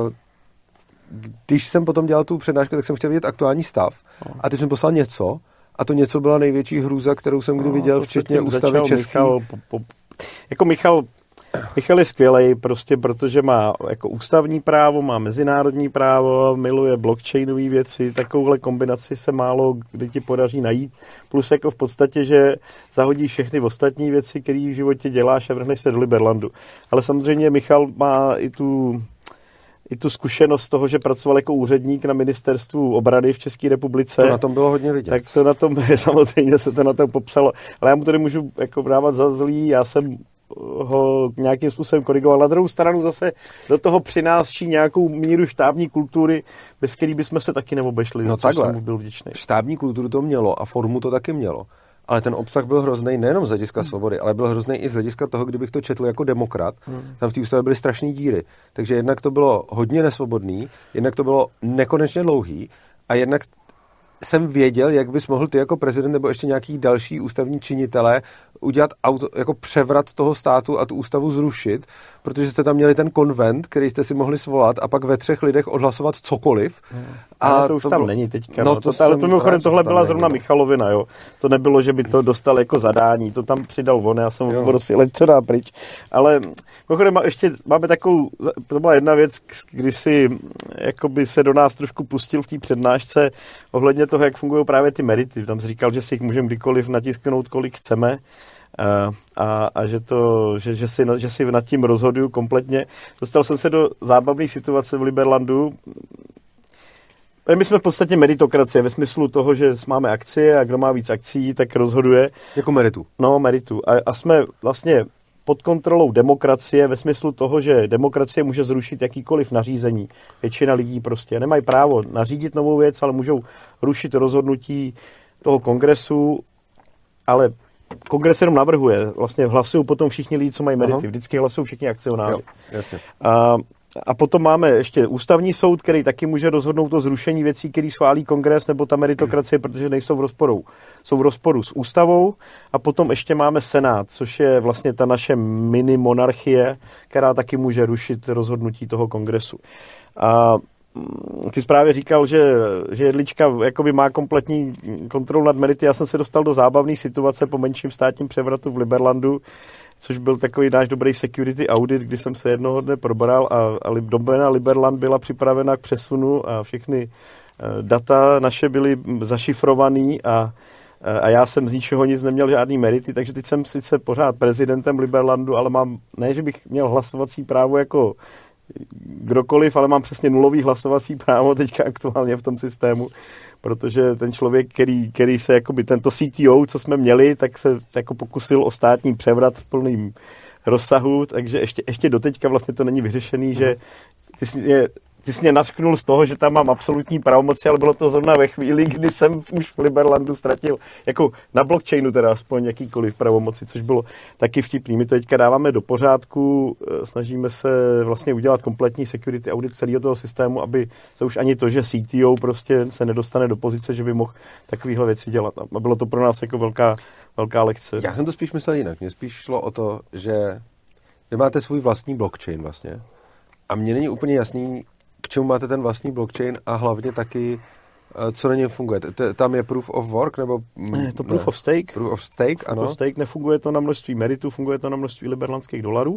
Speaker 1: Když jsem potom dělal tu přednášku, tak jsem chtěl vidět aktuální stav. A teď jsem poslal něco, a to něco byla největší hrůza, kterou jsem kdy viděl, včetně ústavy český.
Speaker 3: Michal je skvělej prostě, protože má jako ústavní právo, má mezinárodní právo, miluje blockchainové věci, takovouhle kombinaci se málo kdy ti podaří najít. Plus jako v podstatě, že zahodí všechny ostatní věci, které v životě děláš a vrhneš se do Liberlandu. Ale samozřejmě Michal má i tu zkušenost toho, že pracoval jako úředník na ministerstvu obrany v České republice.
Speaker 1: To na tom bylo hodně vidět.
Speaker 3: Tak to na tom, samozřejmě se to na tom popsalo. Ale já mu tady můžu jako dávat za zlý, já jsem ho nějakým způsobem korigoval. Na druhou stranu zase do toho přináší nějakou míru štábní kultury, bez který bychom se taky neobešli.
Speaker 1: No takhle,
Speaker 3: jsem mu byl vděčný.
Speaker 1: Štábní kulturu to mělo a formu to taky mělo. Ale ten obsah byl hrozný nejenom z hlediska svobody, ale byl hrozný i z hlediska toho, kdybych to četl jako demokrat. Tam v té ústavě byly strašné díry. Takže jednak to bylo hodně nesvobodný, jednak to bylo nekonečně dlouhý a jednak jsem věděl, jak bys mohl ty jako prezident nebo ještě nějaký další ústavní činitelé udělat jako převrat toho státu a tu ústavu zrušit, protože jste tam měli ten konvent, který jste si mohli svolat a pak ve 3 lidech odhlasovat cokoliv.
Speaker 3: A to už tam není teďka. No, ale mimochodem tohle byla zrovna Michalovina, jo. To nebylo, že by to dostal jako zadání, to tam přidal on, já jsem ho prostě to dá pryč. Ale mimochodem ještě máme takovou, to byla jedna věc, když si jakoby se do nás trošku pustil v té přednášce ohledně toho, jak fungují právě ty merity. Tam jsi říkal, že si jich můžeme kdykoliv natisknout, kolik chceme. A že si nad tím rozhoduju kompletně. Dostal jsem se do zábavné situace v Liberlandu. My jsme v podstatě meritokracie ve smyslu toho, že máme akcie a kdo má víc akcí, tak rozhoduje.
Speaker 1: Jako meritu.
Speaker 3: No, meritu. A jsme vlastně pod kontrolou demokracie ve smyslu toho, že demokracie může zrušit jakýkoliv nařízení. Většina lidí prostě nemají právo nařídit novou věc, ale můžou rušit rozhodnutí toho kongresu, ale kongres jenom navrhuje. Vlastně hlasují potom všichni lidi, co mají merity. Vždycky hlasují všichni akcionáři.
Speaker 1: Jo, jasně.
Speaker 3: A potom máme ještě ústavní soud, který taky může rozhodnout o zrušení věcí, který schválí kongres nebo ta meritokracie, protože nejsou v rozporu. Jsou v rozporu s ústavou. A potom ještě máme senát, což je vlastně ta naše mini monarchie, která taky může rušit rozhodnutí toho kongresu. A ty jsi právě říkal, že Jedlička jakoby má kompletní kontrolu nad merity. Já jsem se dostal do zábavné situace po menším státním převratu v Liberlandu, což byl takový náš dobrý security audit, kdy jsem se jednoho dne probral a domena Liberland byla připravena k přesunu a všechny data naše byly zašifrovaný a já jsem z ničeho nic neměl, žádný merity, takže teď jsem sice pořád prezidentem Liberlandu, ale mám, ne, že bych měl hlasovací právo jako kdokoliv, ale mám přesně nulový hlasovací právo teďka aktuálně v tom systému, protože ten člověk, který se jakoby tento CTO, co jsme měli, tak se jako pokusil o státní převrat v plném rozsahu, takže ještě doteďka vlastně to není vyřešený, že ty jsi mě nasknul z toho, že tam mám absolutní pravomoci, ale bylo to zrovna ve chvíli, kdy jsem už v Liberlandu ztratil, jako na blockchainu teda aspoň jakýkoliv pravomoci, což bylo taky vtipný. My to teďka dáváme do pořádku, snažíme se vlastně udělat kompletní security audit celého toho systému, aby se už ani to, že CTO prostě se nedostane do pozice, že by mohl takovýhle věci dělat. A bylo to pro nás jako velká lekce.
Speaker 1: Já jsem to spíš myslel jinak. Mně spíš šlo o to, že vy máte svůj vlastní blockchain vlastně. A mně není úplně jasný, k čemu máte ten vlastní blockchain a hlavně taky, co na něm funguje. Tam je proof of work, nebo...
Speaker 3: Je to proof of stake.
Speaker 1: Proof of stake, ano.
Speaker 3: Proof of stake, nefunguje to na množství meritu, funguje to na množství liberlandských dolarů.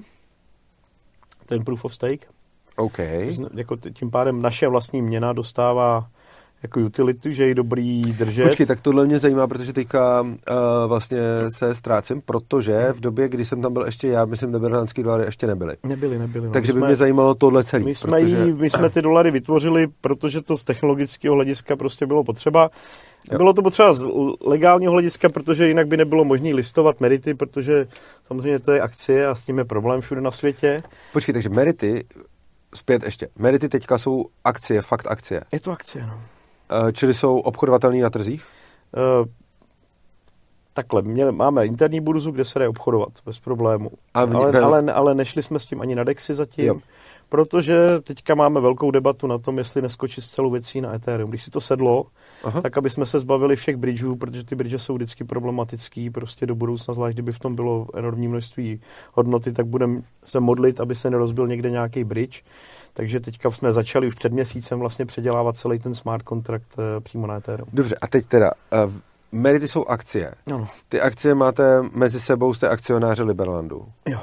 Speaker 3: Ten proof of stake.
Speaker 1: OK.
Speaker 3: Jako tím pádem naše vlastní měna dostává jako utilitu, že je dobrý držet.
Speaker 1: Počkej, tak tohle mě zajímá, protože teďka vlastně se ztrácím, protože v době, kdy jsem tam byl ještě já, myslím, liberálské dolary ještě nebyly.
Speaker 3: Nebyly. No.
Speaker 1: Takže by mě zajímalo tohle celý.
Speaker 3: My jsme ty dolary vytvořili, protože to z technologického hlediska prostě bylo potřeba. Jo. Bylo to potřeba z legálního hlediska, protože jinak by nebylo možné listovat Merity, protože samozřejmě to je akcie a s tím je problém všude na světě.
Speaker 1: Počkej, takže Merity, zpět ještě. Merity teďka jsou akcie, fakt akcie.
Speaker 3: Je to akcie, no.
Speaker 1: Čili jsou obchodovatelný na trzích?
Speaker 3: Takhle, máme interní burzu, kde se jde obchodovat bez problému. Ale nešli jsme s tím ani na DEXy zatím, jo. Protože teďka máme velkou debatu na tom, jestli neskočit s celou věcí na Ethereum. Když si to sedlo, tak aby jsme se zbavili všech bridgeů, protože ty bridge jsou vždycky problematický, prostě do budoucna, zvlášť kdyby v tom bylo enormní množství hodnoty, tak budeme se modlit, aby se nerozbil někde nějaký bridge. Takže teďka jsme začali už před měsícem vlastně předělávat celý ten smart kontrakt přímo na Ethereum.
Speaker 1: Dobře, a teď teda, Merity jsou akcie.
Speaker 3: Ano.
Speaker 1: Ty akcie máte mezi sebou, jste akcionáři Liberlandu.
Speaker 3: Jo.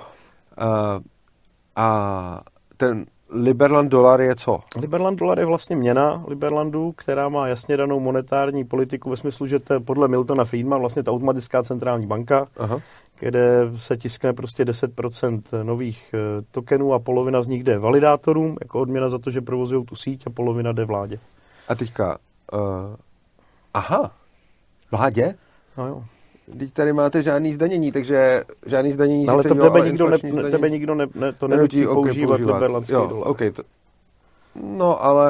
Speaker 1: A ten Liberland dolar je co?
Speaker 3: Liberland dolar je vlastně měna Liberlandu, která má jasně danou monetární politiku ve smyslu, že to je podle Miltona Friedmana vlastně ta automatická centrální banka, kde se tiskne prostě 10% nových tokenů a polovina z nich jde validátorům, jako odměna za to, že provozují tu síť, a polovina jde vládě.
Speaker 1: A teďka, vládě?
Speaker 3: No jo.
Speaker 1: Teď tady máte žádný zdanění, takže žádný zdanění...
Speaker 3: Ale to tebe nikdo nenutí používat liberlandský dolar.
Speaker 1: Okay, no, ale...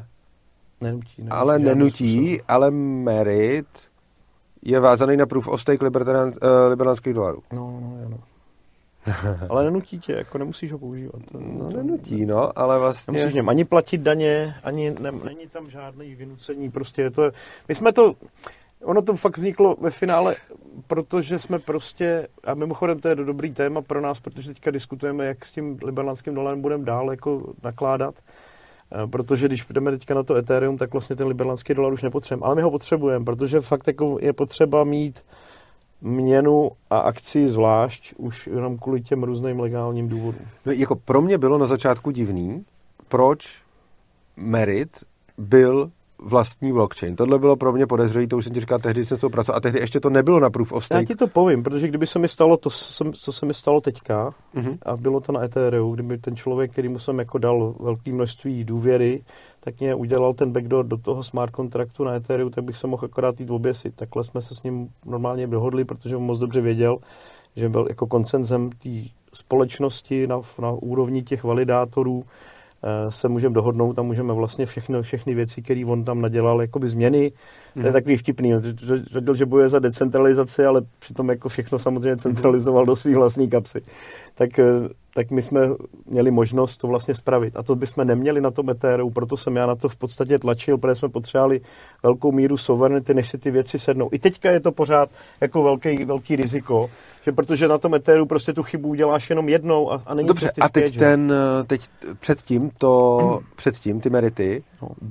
Speaker 1: Nenutí, ale Merit je vázaný na proof of stake liberlandských dolarů.
Speaker 3: No. Ale nenutí tě, jako nemusíš ho používat.
Speaker 1: No, nenutí, no, ale vlastně...
Speaker 3: Nemusíš něm ani platit daně, ani není tam žádný vynucení, prostě je to... My jsme to... Ono to fakt vzniklo ve finále, protože jsme prostě, a mimochodem to je dobrý téma pro nás, protože teďka diskutujeme, jak s tím liberlandským dolarem budeme dál jako nakládat, protože když jdeme teďka na to Ethereum, tak vlastně ten liberlandský dolar už nepotřebujeme, ale my ho potřebujeme, protože fakt jako je potřeba mít měnu a akci zvlášť, už jenom kvůli těm různým legálním důvodům.
Speaker 1: No, jako pro mě bylo na začátku divný, proč Merit byl vlastní blockchain. Tohle bylo pro mě podezřelý, to už jsem ti říkal, tehdy jsem s tou pracoval, a tehdy ještě to nebylo na proof of stake.
Speaker 3: Já ti to povím, protože kdyby se mi stalo to, co se mi stalo teďka, a bylo to na Ethereum, kdyby ten člověk, kterýmu jsem jako dal velké množství důvěry, tak mě udělal ten backdoor do toho smart kontraktu na Ethereum, tak bych se mohl akorát jít oběsit. Takhle jsme se s ním normálně dohodli, protože on moc dobře věděl, že byl jako konsenzem té společnosti na úrovni těch validátorů, se můžeme dohodnout a můžeme vlastně všechny věci, které on tam nadělal, jakoby změny. To je takový vtipný. Řekl, že bojuje za decentralizaci, ale přitom jako všechno samozřejmě centralizoval do svých vlastní kapsy. Tak my jsme měli možnost to vlastně spravit. A to bychom neměli na tom Ethereum, proto jsem já na to v podstatě tlačil, protože jsme potřebovali velkou míru sovereignty, než si ty věci sednou. I teďka je to pořád jako velký riziko, že protože na tom Ethereum prostě tu chybu uděláš jenom jednou a není
Speaker 1: dobře,
Speaker 3: cesty
Speaker 1: a
Speaker 3: zpět,
Speaker 1: teď předtím ty Merity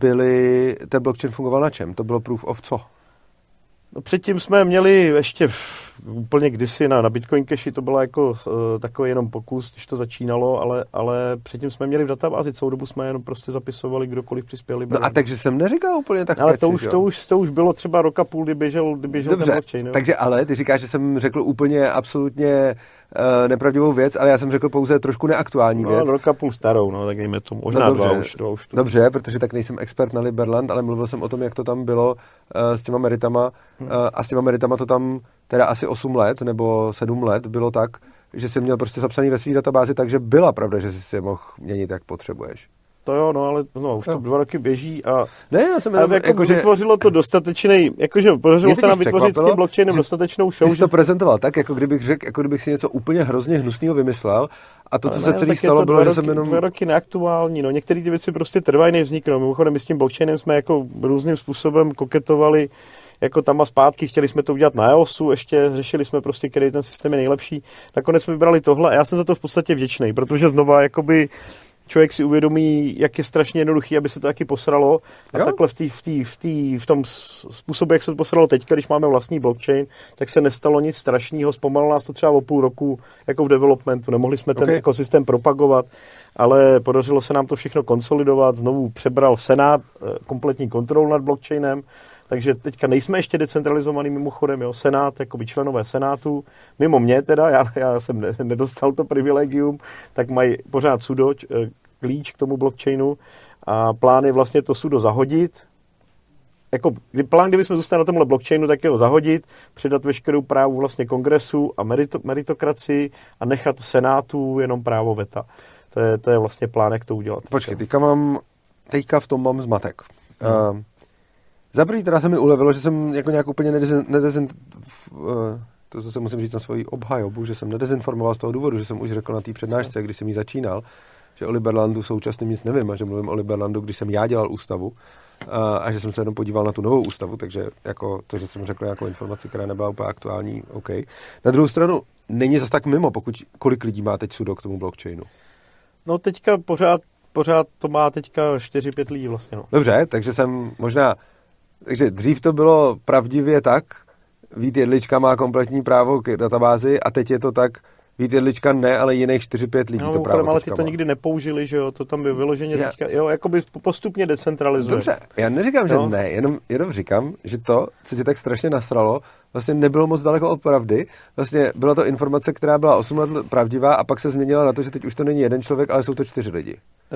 Speaker 1: ten blockchain fungoval na čem? To bylo proof of co?
Speaker 3: No, předtím jsme měli ještě úplně kdysi na Bitcoin Cashi, to bylo jako takový jenom pokus, když to začínalo, ale předtím jsme měli v databázi, celou dobu jsme jenom prostě zapisovali, kdokoliv přispěl.
Speaker 1: No a takže jsem neříkal úplně tak.
Speaker 3: Ale to už bylo třeba roka půl, kdy běžel ten blockchain. Jo.
Speaker 1: Takže ale ty říkáš, že jsem řekl úplně absolutně nepravdivou věc, ale já jsem řekl pouze trošku neaktuální věc.
Speaker 3: No, roka půl starou, no, tak dejme tomu, možná dva už.
Speaker 1: Dobře, protože tak nejsem expert na Liberland, ale mluvil jsem o tom, jak to tam bylo s těma Meritama a s těma Meritama to tam teda asi 8 let nebo 7 let bylo tak, že jsi měl prostě zapsaný ve své databázi, takže byla pravda, že jsi si mohl měnit, jak potřebuješ.
Speaker 3: To jo, no ale už to 2 roky běží a
Speaker 1: ne, já jsem
Speaker 3: vytvořilo to dostatečný, jakože podařilo se nám vytvořit s tím blockchainem dostatečnou show.
Speaker 1: Ty jsi to prezentoval tak, jako kdybych si něco úplně hrozně hnusného vymyslel a to, co se celý stalo, bylo, že jsem jenom...
Speaker 3: 2 roky neaktuální, no, některé ty věci prostě trvají, než vzniknou. Mimochodem, my s tím blockchainem jsme jako různým způsobem koketovali jako tam a zpátky, chtěli jsme to udělat na EOSu, ještě řešili jsme prostě, který ten systém je nejlepší. Nakonec jsme vybrali tohle a já jsem za to v podstatě vděčný, protože znova jakoby člověk si uvědomí, jak je strašně jednoduchý, aby se to taky posralo. A
Speaker 1: jo?
Speaker 3: takhle v tom způsobu, jak se to posralo teď, když máme vlastní blockchain, tak se nestalo nic strašného. Zpomalilo nás to třeba o půl roku jako v developmentu. Nemohli jsme ten ekosystém propagovat, ale podařilo se nám to všechno konsolidovat. Znovu přebral Senát kompletní kontrolu nad blockchainem. Takže teďka nejsme ještě decentralizovaný mimochodem, jo, Senát, jakoby členové Senátu, mimo mě teda, já jsem nedostal to privilegium, tak mají pořád sudo, klíč k tomu blockchainu a plán je vlastně to sudo zahodit. Jako plán, kdybychom zůstali na tomhle blockchainu, tak je ho zahodit, předat veškerou právu vlastně kongresu a meritokracii a nechat Senátu jenom právo veta. To je vlastně plán, jak to udělat.
Speaker 1: Počkej, teďka v tom mám zmatek. Za první teda se mi ulevilo, že jsem jako nějak úplně to zase musím říct na svoji obhajobu, že jsem nedezinformoval z toho důvodu, že jsem už řekl na té přednášce, když jsem ji začínal, že o Liberlandu současným nic nevím a že mluvím o Liberlandu, když jsem já dělal ústavu a že jsem se jenom podíval na tu novou ústavu, takže jako to, že jsem řekl nějakou informaci, která nebyla úplně aktuální, OK. Na druhou stranu není zase tak mimo, kolik lidí má teď sudo k tomu blockchainu.
Speaker 3: No teďka pořád to má teďka 4-5 lidí vlastně. No.
Speaker 1: Dobře, takže dřív to bylo pravdivě tak, Vít Jedlička má kompletní právo k databázi a teď je to tak, Vít Jedlička ne, ale jiných 4-5 lidí to právo
Speaker 3: ale ty to nikdy nepoužili, že jo, to tam by vyloženě teďka, jo, jakoby postupně decentralizuje.
Speaker 1: Dobře, já neříkám, že ne, jenom říkám, že to, co tě tak strašně nasralo, vlastně nebylo moc daleko od pravdy, vlastně byla to informace, která byla 8 let pravdivá a pak se změnila na to, že teď už to není jeden člověk, ale jsou to 4 lidi.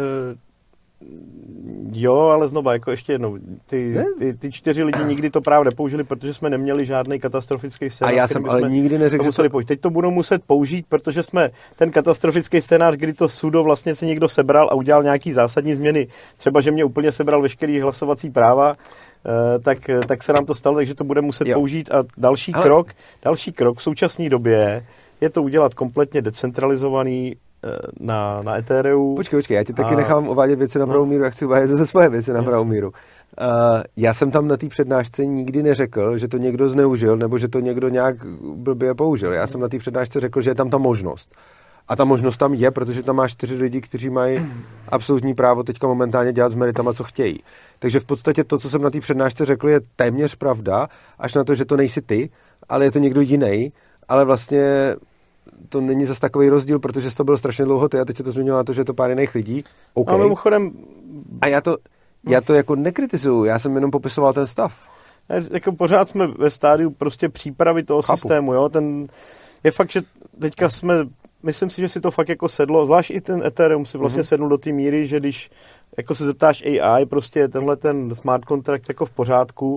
Speaker 3: Jo, ale znova, jako ještě jednou, ty 4 lidi nikdy to právo nepoužili, protože jsme neměli žádný katastrofický scénář.
Speaker 1: A já jsem ale nikdy neřekl,
Speaker 3: že to... Teď to budou muset použít, protože jsme ten katastrofický scénář, kdy to sudo vlastně si někdo sebral a udělal nějaký zásadní změny, třeba, že mě úplně sebral veškerý hlasovací práva, tak se nám to stalo, takže to bude muset použít. A další krok v současné době je to udělat kompletně decentralizovaný na Ethereum.
Speaker 1: Počkej, já ti taky nechám uvádět věci na pravou míru, jak chci uvádět zase svoje věci na pravou míru. Já jsem tam na té přednášce nikdy neřekl, že to někdo zneužil, nebo že to někdo nějak blbě použil. Já jsem na té přednášce řekl, že je tam ta možnost. A ta možnost tam je, protože tam máš 4 lidi, kteří mají absolutní právo teďka momentálně dělat s meritama, co chtějí. Takže v podstatě to, co jsem na té přednášce řekl, je téměř pravda, až na to, že to nejsi ty, ale je to někdo jiný, ale vlastně to není zase takový rozdíl, protože jsi to byl strašně dlouho ty a teď se to změnilo na to, že je to pár jiných lidí. Okay.
Speaker 3: A mimochodem...
Speaker 1: A já to jako nekritizuju, já jsem jenom popisoval ten stav.
Speaker 3: Jako pořád jsme ve stádiu prostě přípravy toho systému, jo, je fakt, že teďka myslím si, že si to fakt jako sedlo, zvlášť i ten Ethereum si vlastně sednul do té míry, že když jako se zeptáš AI, prostě tenhle ten smart contract jako v pořádku,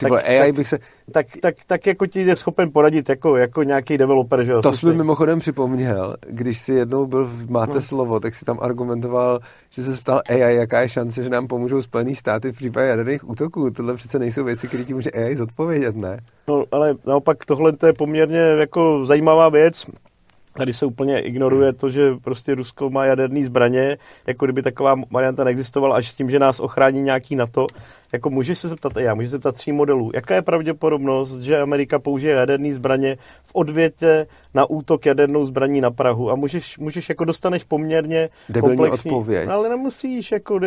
Speaker 3: tak jako ti je schopen poradit jako nějaký developer, že jo.
Speaker 1: To jsi mi mimochodem připomněl, když si jednou byl v Máte slovo, tak si tam argumentoval, že se ptal AI, jaká je šance, že nám pomůžou Spojené státy v případě jaderných útoků. Tohle přece nejsou věci, které ti může AI zodpovědět, ne?
Speaker 3: No, ale naopak tohle je poměrně jako zajímavá věc. Tady se úplně ignoruje to, že prostě Rusko má jaderné zbraně, jako kdyby taková varianta neexistovala, až s tím, že nás ochrání nějaký NATO. Jako můžeš se zeptat, můžeš se zeptat 3 modelů. Jaká je pravděpodobnost, že Amerika použije jaderné zbraně v odvětě na útok jadernou zbraní na Prahu? A můžeš jako dostaneš poměrně komplexní
Speaker 1: odpověď.
Speaker 3: Ale nemusíš, jako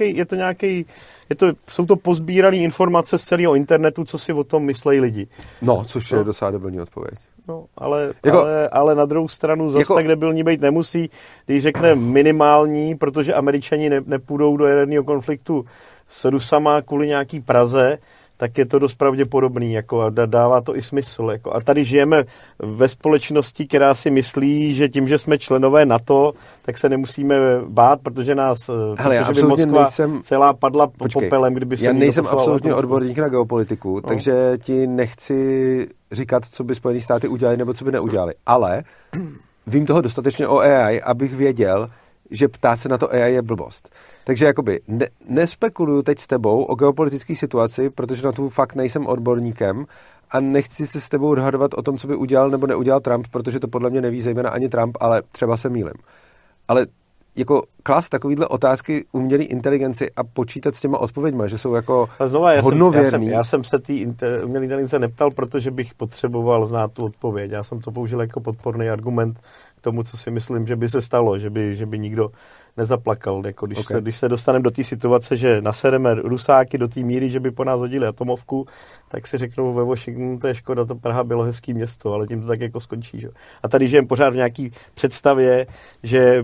Speaker 3: jsou to pozbírané informace z celého internetu, co si o tom myslejí lidi.
Speaker 1: No, což je docela debilní odpověď.
Speaker 3: No, ale na druhou stranu zase tak debilní být nemusí, když řekne minimální, protože Američani nepůjdou do jaderného konfliktu s Rusama kvůli nějaký Praze, tak je to dost pravděpodobný, jako, a dává to i smysl. Jako. A tady žijeme ve společnosti, která si myslí, že tím, že jsme členové NATO, tak se nemusíme bát, protože by Moskva celá padla popelem, kdyby se
Speaker 1: já nejsem absolutně odborník na geopolitiku, takže ti nechci říkat, co by Spojené státy udělali, nebo co by neudělali. Ale vím toho dostatečně o AI, abych věděl, že ptát se na to AI je blbost. Takže jakoby nespekuluju teď s tebou o geopolitické situaci, protože na tu fakt nejsem odborníkem a nechci se s tebou odhadovat o tom, co by udělal nebo neudělal Trump, protože to podle mě neví zejména ani Trump, ale třeba se mýlim. Ale jako klást takovýhle otázky umělé inteligenci a počítat s těma odpověďma, že jsou jako hodnověrný.
Speaker 3: Já jsem se té umělé inteligence neptal, protože bych potřeboval znát tu odpověď. Já jsem to použil jako podporný argument k tomu, co si myslím, že by se stalo, že by nikdo nezaplakal. Jako když se dostaneme do té situace, že nasereme Rusáky do té míry, že by po nás hodili atomovku, tak si řeknou ve Washingtonu, to je škoda, to Praha bylo hezký město, ale tím to tak jako skončí. Že? A tady žijeme pořád v nějaký představě, že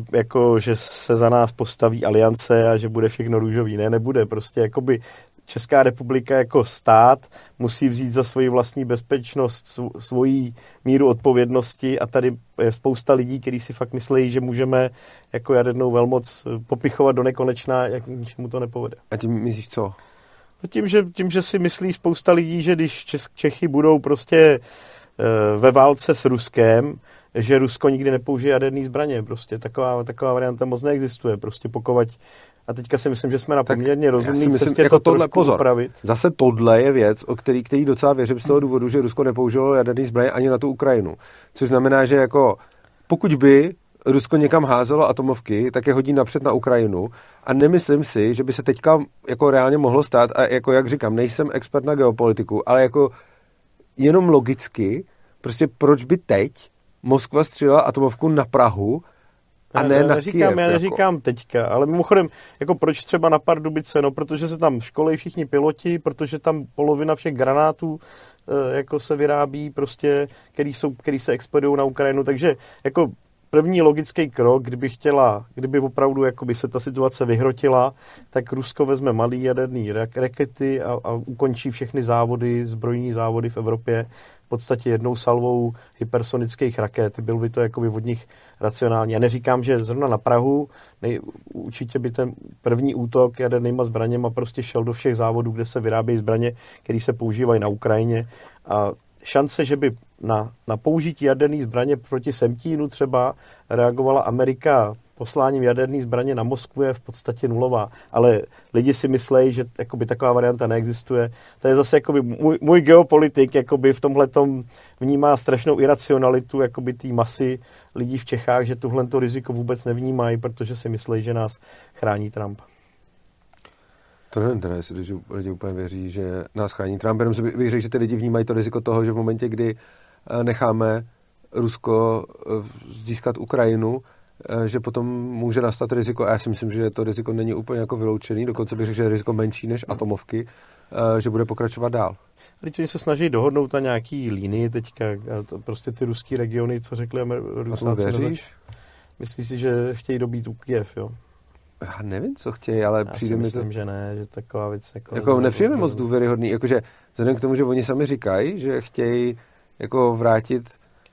Speaker 3: se za nás postaví aliance a že bude všechno růžový. Ne, nebude. Prostě jakoby Česká republika jako stát musí vzít za svoji vlastní bezpečnost svoji míru odpovědnosti a tady je spousta lidí, kteří si fakt myslí, že můžeme jako jadernou velmoc popichovat do nekonečna, jak ničemu to nepovede.
Speaker 1: A tím myslíš co?
Speaker 3: Tím, že si myslí spousta lidí, že když Čechy budou prostě ve válce s Ruskem, že Rusko nikdy nepoužije jaderné zbraně. Prostě taková varianta moc neexistuje. Prostě a teďka si myslím, že jsme na poměrně rozumný cestě
Speaker 1: jako
Speaker 3: to trošku upravit.
Speaker 1: Zase tohle je věc, o který docela věřím z toho důvodu, že Rusko nepoužilo jaderné zbraně ani na tu Ukrajinu. Což znamená, že jako pokud by Rusko někam házelo atomovky, tak je hodí napřed na Ukrajinu a nemyslím si, že by se teďka jako reálně mohlo stát a jako jak říkám, nejsem expert na geopolitiku, ale jako jenom logicky, prostě proč by teď Moskva střílela atomovku na Prahu a ne na Kyjev.
Speaker 3: Já neříkám teďka, ale mimochodem, jako proč třeba na Pardubice, no protože se tam školí všichni piloti, protože tam polovina všech granátů jako se vyrábí prostě, který se expodují na Ukrajinu, takže jako první logický krok, kdyby opravdu jakoby se ta situace vyhrotila, tak Rusko vezme malý jaderný rakety a ukončí všechny zbrojní závody v Evropě v podstatě jednou salvou hypersonických raket. Byl by to jakoby od nich racionální. Já neříkám, že zrovna na Prahu určitě by ten první útok jadernýma zbraněma prostě šel do všech závodů, kde se vyrábějí zbraně, které se používají na Ukrajině. A šance, že by na použití jaderné zbraně proti Semtínu třeba reagovala Amerika posláním jaderné zbraně na Moskvu je v podstatě nulová. Ale lidi si myslejí, že jakoby taková varianta neexistuje. To je zase jakoby můj geopolitik jakoby v tomhletom vnímá strašnou iracionalitu jakoby té masy lidí v Čechách, že tohleto riziko vůbec nevnímají, protože si myslejí, že nás chrání Trump.
Speaker 1: To nevím teda, jestli lidi úplně věří, že nás chrání Trump, jenom bych řekl, že ty lidi vnímají to riziko toho, že v momentě, kdy necháme Rusko získat Ukrajinu, že potom může nastat riziko, a já si myslím, že to riziko není úplně jako vyloučený, dokonce bych řekl, že je riziko menší než atomovky, že bude pokračovat dál.
Speaker 3: Když oni se snaží dohodnout na nějaký línii teďka, prostě ty ruský regiony, co řekli
Speaker 1: Rusáci.
Speaker 3: Myslíš si, že chtějí dobít Kyjev, jo?
Speaker 1: Já nevím, co chtějí, ale přijde mi to...
Speaker 3: myslím, že ne, že taková věc...
Speaker 1: Jako nepřijde moc důvěryhodný, jakože vzhledem k tomu, že oni sami říkají, že chtějí jako vrátit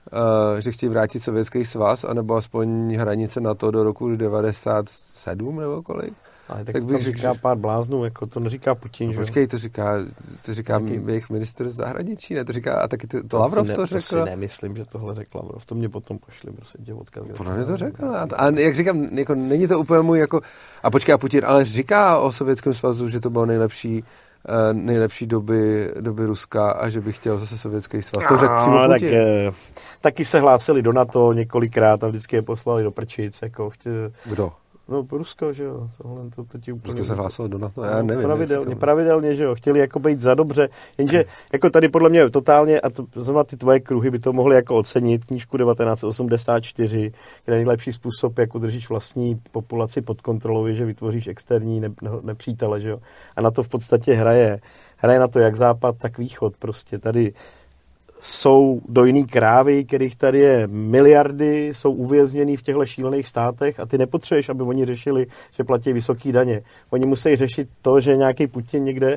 Speaker 1: Sovětský svaz, anebo aspoň hranice NATO do roku 97 nebo kolik.
Speaker 3: Ale tak to říká pár bláznů, jako to neříká Putin, že?
Speaker 1: Počkej, to říká jejich ministr zahraničí, ne? To říká, a taky to Lavrov to řekl.
Speaker 3: To si nemyslím, že tohle řekl Lavrov, to mě potom pošli, prostě tě odkaz.
Speaker 1: Podle mě to řekl, a jak říkám, jako není to úplně můj, jako, a počkej, a Putin, ale říká o Sovětském svazu, že to bylo nejlepší doby Ruska a že by chtěl zase Sovětský svaz. To řekl přímo Putin.
Speaker 3: Taky se hlásili do NATO několikrát a vždycky je poslali do prčic. Jako
Speaker 1: Kdo?
Speaker 3: No, Rusko, že jo. To ti úplně...
Speaker 1: Rusko se hlásilo do NATO, já nevím.
Speaker 3: Pravidelně, že jo. Chtěli jako být za dobře. Jenže jako tady podle mě totálně, a to znamená ty tvoje kruhy by to mohly jako ocenit, knížku 1984, kde nejlepší způsob, jak udržíš vlastní populaci pod kontrolou, je, že vytvoříš externí nepřítele, že jo. A na to v podstatě hraje na to jak západ, tak východ. Prostě tady jsou dojný krávy, kterých tady je miliardy, jsou uvězněný v těchto šílených státech a ty nepotřebuješ, aby oni řešili, že platí vysoké daně. Oni musí řešit to, že nějaký Putin někde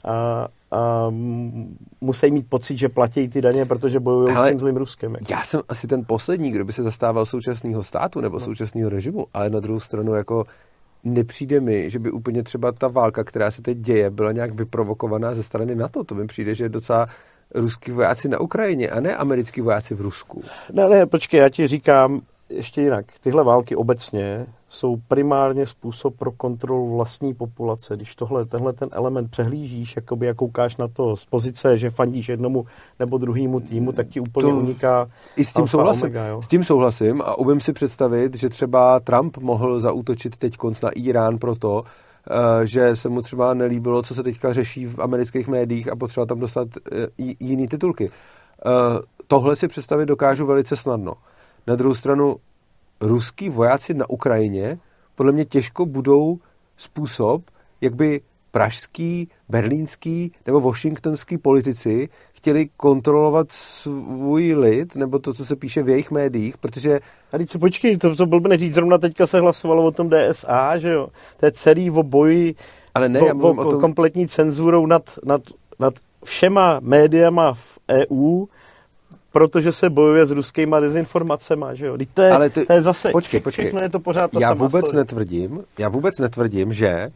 Speaker 3: a musí mít pocit, že platí ty daně, protože bojují s tím zlým Ruskem. Jako.
Speaker 1: Já jsem asi ten poslední, kdo by se zastával současného státu nebo současného režimu, ale na druhou stranu jako nepřijde mi, že by úplně třeba ta válka, která se teď děje, byla nějak vyprovokovaná ze strany NATO. To mi přijde, že je docela ruský vojáci na Ukrajině a ne americký vojáci v Rusku.
Speaker 3: Ne, počkej, já ti říkám ještě jinak. Tyhle války obecně jsou primárně způsob pro kontrolu vlastní populace. Když tenhle ten element přehlížíš, jakoby jak koukáš na to z pozice, že fandíš jednomu nebo druhému týmu, tak ti úplně uniká
Speaker 1: i s tím omega, jo? S tím souhlasím a umím si představit, že třeba Trump mohl zaútočit teď na Irán proto, že se mu třeba nelíbilo, co se teďka řeší v amerických médiích a potřeba tam dostat jiný titulky. Tohle si představit dokážu velice snadno. Na druhou stranu, ruský vojáci na Ukrajině podle mě těžko budou způsob, jak by pražský, berlínský nebo washingtonský politici chtěli kontrolovat svůj lid, nebo to, co se píše v jejich médiích, protože...
Speaker 3: A teď si počkej, to blbne říct, zrovna teďka se hlasovalo o tom DSA, že jo? To je celý o boji,
Speaker 1: ale ne,
Speaker 3: o tom... kompletní cenzurou nad všema médiama v EU, protože se bojuje s ruskýma dezinformacema, že jo? To je zase,
Speaker 1: počkej.
Speaker 3: všechno je to pořád ta
Speaker 1: já
Speaker 3: sama
Speaker 1: vůbec netvrdím, že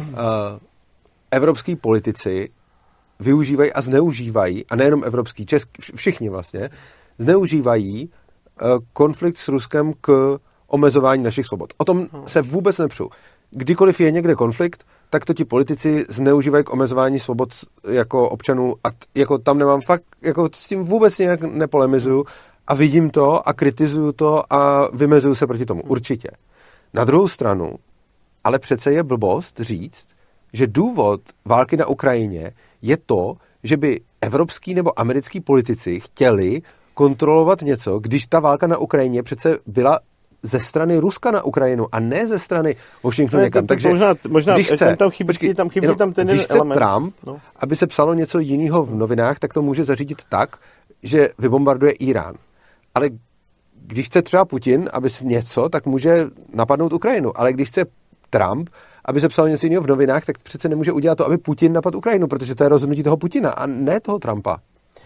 Speaker 1: evropský politici využívají a zneužívají, a nejenom evropský, všichni vlastně, zneužívají konflikt s Ruskem k omezování našich svobod. O tom se vůbec nepřu. Kdykoliv je někde konflikt, tak to ti politici zneužívají k omezování svobod jako občanů a jako tam nemám fakt, jako s tím vůbec nějak nepolemizuju a vidím to a kritizuju to a vymezuju se proti tomu. Určitě. Na druhou stranu, ale přece je blbost říct, že důvod války na Ukrajině je to, že by evropský nebo americký politici chtěli kontrolovat něco, když ta válka na Ukrajině přece byla ze strany Ruska na Ukrajinu a ne ze strany Washingtonu někam. Takže
Speaker 3: možná
Speaker 1: když chce,
Speaker 3: tam chybí ten
Speaker 1: když chce
Speaker 3: element.
Speaker 1: Trump, aby se psalo něco jiného v novinách, tak to může zařídit tak, že vybombarduje Irán. Ale když chce třeba Putin, aby něco, tak může napadnout Ukrajinu. Ale když chce Trump, aby se psalo něco jiného v novinách, tak přece nemůže udělat to, aby Putin napadl Ukrajinu, protože to je rozhodnutí toho Putina a ne toho Trumpa.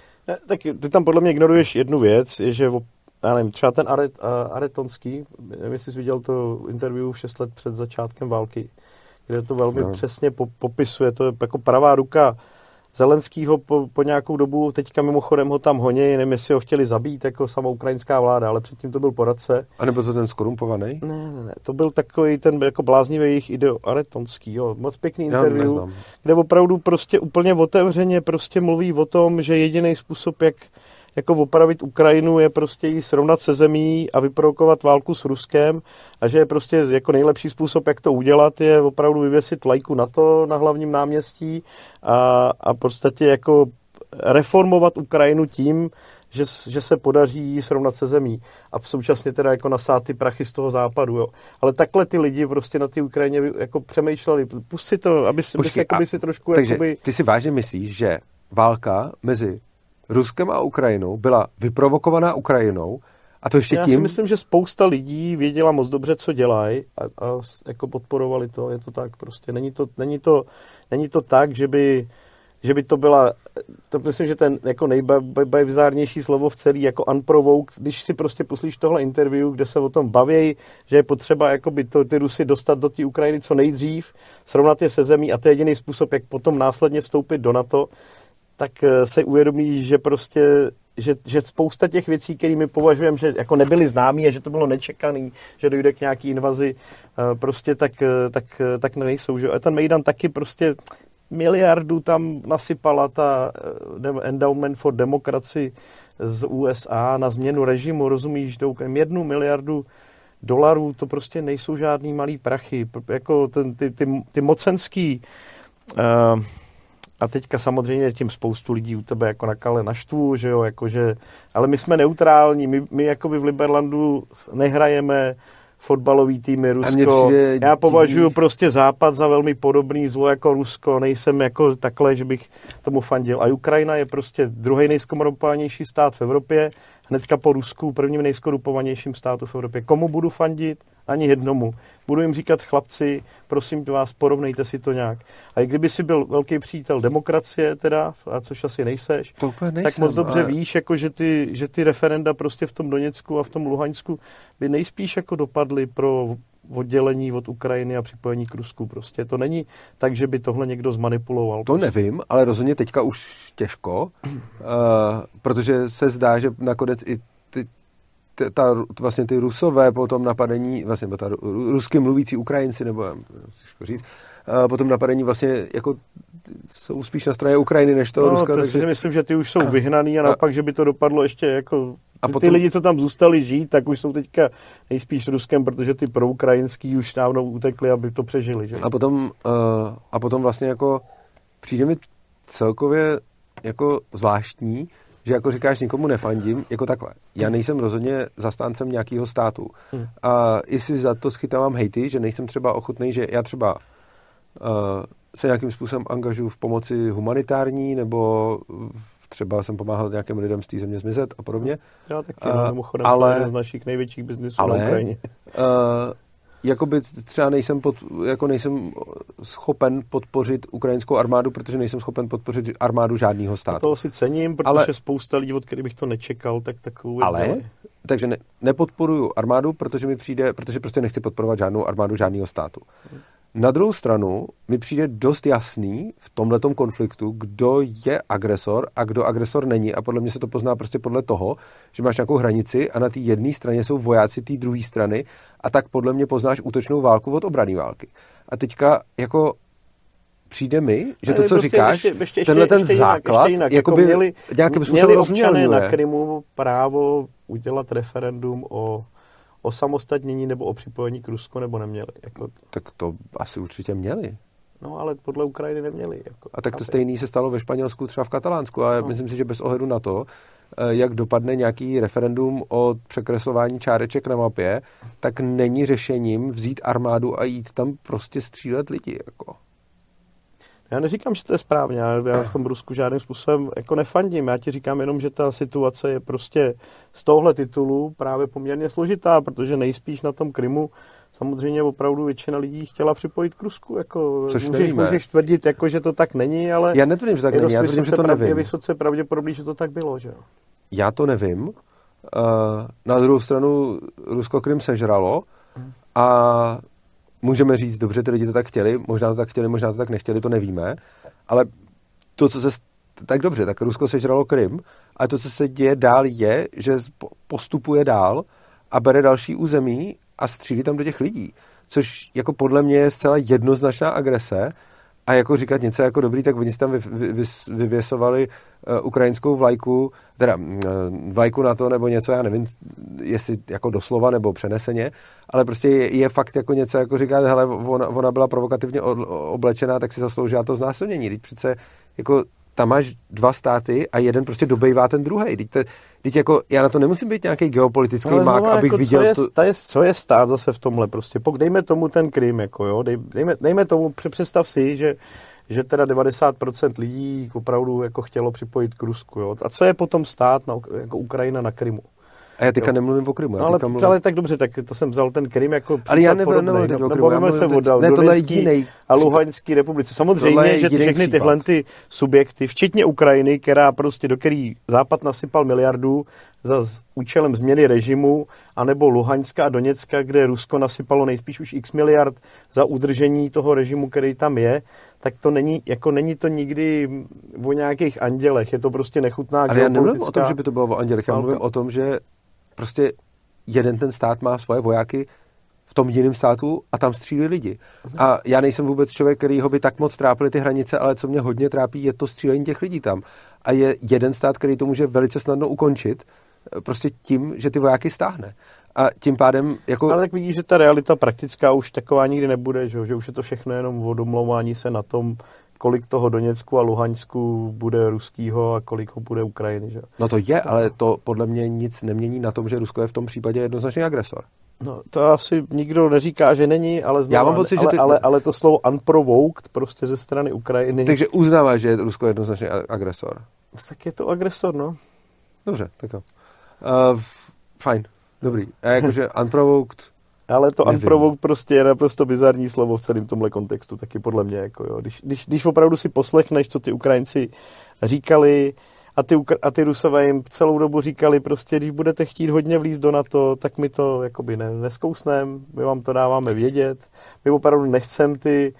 Speaker 3: Tak ty tam podle mě ignoruješ jednu věc, je, že já nevím, třeba ten Aretonský, nevím, jestli jsi viděl to interview 6 let před začátkem války, kde to velmi přesně popisuje, to je jako pravá ruka Zelenskýho po nějakou dobu, teďka mimochodem ho tam honějí, nevím, jestli ho chtěli zabít jako sama ukrajinská vláda, ale předtím to byl poradce.
Speaker 1: A nebo to ten skorumpovaný?
Speaker 3: Ne, to byl takový ten jako bláznivý jejich ideo Aretonský, jo, moc pěkný interview, kde opravdu prostě úplně otevřeně prostě mluví o tom, že jediný způsob, jak jako opravit Ukrajinu, je prostě jí srovnat se zemí a vyprovokovat válku s Ruskem a že je prostě jako nejlepší způsob, jak to udělat, je opravdu vyvěsit vlajku NATO na hlavním náměstí a v podstatě jako reformovat Ukrajinu tím, že se podaří jí srovnat se zemí a současně teda jako nasát ty prachy z toho západu, jo. Ale takhle ty lidi prostě na té Ukrajině jako přemýšleli, pusť si to, aby si trošku...
Speaker 1: Takže ty si vážně myslíš, že válka mezi Ruskem a Ukrajinou byla vyprovokovaná Ukrajinou a to ještě tím...
Speaker 3: Já si myslím, že spousta lidí věděla moc dobře, co dělají a jako podporovali to, je to tak prostě. Není to tak, že by to byla, to myslím, že ten jako nejbizárnější slovo v celý jako unprovoked, když si prostě poslíš tohle interview, kde se o tom baví, že je potřeba jakoby ty Rusy dostat do té Ukrajiny co nejdřív, srovnat je se zemí a to je jediný způsob, jak potom následně vstoupit do NATO, tak se uvědomí, že prostě, že spousta těch věcí, které my považujeme, že jako nebyly známý a že to bylo nečekaný, že dojde k nějaký invazi, prostě tak nejsou. Že? A ten Mejdan taky prostě miliardu tam nasypala ta Endowment for Democracy z USA na změnu režimu, rozumíš, 1 miliardu dolarů, to prostě nejsou žádný malý prachy. Jako ty mocenský... A teďka samozřejmě tím spoustu lidí u tebe jako na kale naštvu, že jo, jakože, ale my jsme neutrální, my jakoby v Liberlandu nehrajeme fotbalový týmy Rusko. Já považuji prostě Západ za velmi podobný zlo jako Rusko, nejsem jako takhle, že bych tomu fandil. A Ukrajina je prostě druhý nejskorumpovanější stát v Evropě, hnedka po Rusku prvním nejskorupovanějším státu v Evropě. Komu budu fandit? Ani jednomu. Budu jim říkat, chlapci, prosím vás, porovnejte si to nějak. A i kdyby si byl velký přítel demokracie teda, a což asi nejseš, tak moc dobře víš, jako, že ty referenda prostě v tom Doněcku a v tom Luhansku by nejspíš jako dopadly pro oddělení od Ukrajiny a připojení k Rusku. Prostě to není tak, že by tohle někdo zmanipuloval.
Speaker 1: To prostě. Nevím, ale rozhodně teďka už těžko, protože se zdá, že nakonec i vlastně ty Rusové po tom napadení, vlastně rusky mluvící Ukrajinci, nebo těžko říct, po tom napadení vlastně jako jsou spíš na straně Ukrajiny než toho Ruska.
Speaker 3: Takže si myslím, že ty už jsou vyhnaný a naopak, že by to dopadlo ještě jako... A potom, ty lidi, co tam zůstali žít, tak už jsou teďka nejspíš Ruskem, protože ty proukrajinský už dávno utekli, aby to přežili. Že? A
Speaker 1: potom vlastně jako přijde mi celkově jako zvláštní, že jako říkáš, nikomu nefandím, jako takhle. Já nejsem rozhodně zastáncem nějakého státu. A jestli za to schytávám hejty, že nejsem třeba ochotný, že já třeba se nějakým způsobem angažuju v pomoci humanitární, nebo třeba jsem pomáhal nějakým lidem z té země zmizet a podobně.
Speaker 3: Já taky, mimochodem, ale jeden z našich největších biznisů na Ukrajině.
Speaker 1: Jakoby třeba nejsem schopen podpořit ukrajinskou armádu, protože nejsem schopen podpořit armádu žádného státu.
Speaker 3: To si cením, protože spousta lidí, od kterých bych to nečekal, tak takovou věc dělají.
Speaker 1: Takže nepodporuju armádu, protože prostě nechci podporovat žádnou armádu žádného státu. Na druhou stranu mi přijde dost jasný v tomhletom konfliktu, kdo je agresor a kdo agresor není. A podle mě se to pozná prostě podle toho, že máš nějakou hranici a na té jedné straně jsou vojáci té druhé strany a tak podle mě poznáš útočnou válku od obranné války. A teďka jako přijde mi, že to, co prostě říkáš, tenhle ten základ, jakoby nějakým způsobem
Speaker 3: občané na Krymu právo udělat referendum o osamostatnění nebo o připojení k Rusku, nebo neměli?
Speaker 1: Tak to asi určitě měli.
Speaker 3: No, ale podle Ukrajiny neměli.
Speaker 1: A tak to stejný se stalo ve Španělsku, třeba v Katalánsku, ale myslím si, že bez ohledu na to, jak dopadne nějaký referendum o překreslování čáreček na mapě, tak není řešením vzít armádu a jít tam prostě střílet lidi.
Speaker 3: Já neříkám, že to je správně, já v tom Rusku žádným způsobem nefandím. Já ti říkám jenom, že ta situace je prostě z tohle titulu právě poměrně složitá, protože nejspíš na tom Krymu samozřejmě opravdu většina lidí chtěla připojit k Rusku. Můžeš tvrdit, že to tak není, ale
Speaker 1: já netvrdím, že tak není, já tvrdím, že to nevím.
Speaker 3: Je vysoce pravděpodobný, že to tak bylo, že?
Speaker 1: Já to nevím. Na druhou stranu Rusko Krym sežralo a můžeme říct, dobře, ty lidi to tak chtěli, možná to tak nechtěli, to nevíme, ale to, co se tak dobře, tak Rusko sežralo Krym, a to, co se děje dál, je, že postupuje dál a bere další území a střílí tam do těch lidí, což jako podle mě je zcela jednoznačná agrese. A jako říkat něco jako dobrý, tak oni si tam vyvěsovali ukrajinskou vlajku, teda vlajku na to, nebo něco, já nevím, jestli jako doslova nebo přeneseně, ale prostě je fakt jako něco, jako říkat, hele, ona byla provokativně oblečená, tak si zasloužila to znásilnění. Teď přece jako tam máš dva státy a jeden prostě dobejvá ten druhej. Teď jako, já na to nemusím být nějaký geopolitický mák, abych viděl
Speaker 3: co je stát zase v tomhle prostě. Dejme tomu ten Krym, dejme tomu, představ si, že teda 90% lidí opravdu chtělo připojit k Rusku, jo. A co je potom stát jako Ukrajina na Krymu?
Speaker 1: A já teďka nemluvím o Krymu.
Speaker 3: Ale tak dobře, tak to jsem vzal ten Krym jako
Speaker 1: ale já nebavíme
Speaker 3: se o Donetský a Luhanský republice. Samozřejmě, že všechny tyhle ty subjekty, včetně Ukrajiny, do který Západ nasypal miliardů za účelem změny režimu, anebo Luhanska a Doněcka, kde Rusko nasypalo nejspíš už x miliard za udržení toho režimu, který tam je, tak to není to nikdy o nějakých andělech. Je to prostě nechutná geopolitická.
Speaker 1: Ale já nemluvím o tom, že by to bylo o andělech. Já mluvím o tom, že prostě jeden ten stát má svoje vojáky v tom jiném státu a tam střílí lidi. A já nejsem vůbec člověk, kterýho by tak moc trápily ty hranice, ale co mě hodně trápí, je to střílení těch lidí tam. A je jeden stát, který to může velice snadno ukončit, prostě tím, že ty vojáky stáhne. A tím pádem jako...
Speaker 3: Ale tak vidíš, že ta realita praktická už taková nikdy nebude, že už je to všechno jenom o domlouvání se na tom, kolik toho Doněcku a Luhansku bude ruskýho a kolik ho bude Ukrajiny, že?
Speaker 1: No to je, ale to podle mě nic nemění na tom, že Rusko je v tom případě jednoznačně agresor.
Speaker 3: No to asi nikdo neříká, že není, ale
Speaker 1: já mám pocit,
Speaker 3: ale to slovo unprovoked prostě ze strany Ukrajiny.
Speaker 1: Takže uznáváš, že Rusko je jednoznačně agresor.
Speaker 3: Tak je to agresor, no.
Speaker 1: Dobře, tak jo. Fajn, dobrý. A jakože unprovoked...
Speaker 3: Ale to unprovoked prostě je naprosto bizarní slovo v celém tomhle kontextu, taky podle mě. Když opravdu si poslechneš, co ty Ukrajinci říkali a ty Rusové jim celou dobu říkali prostě, když budete chtít hodně vlízt do NATO, tak my to jakoby neskousneme, my vám to dáváme vědět, my opravdu nechceme ty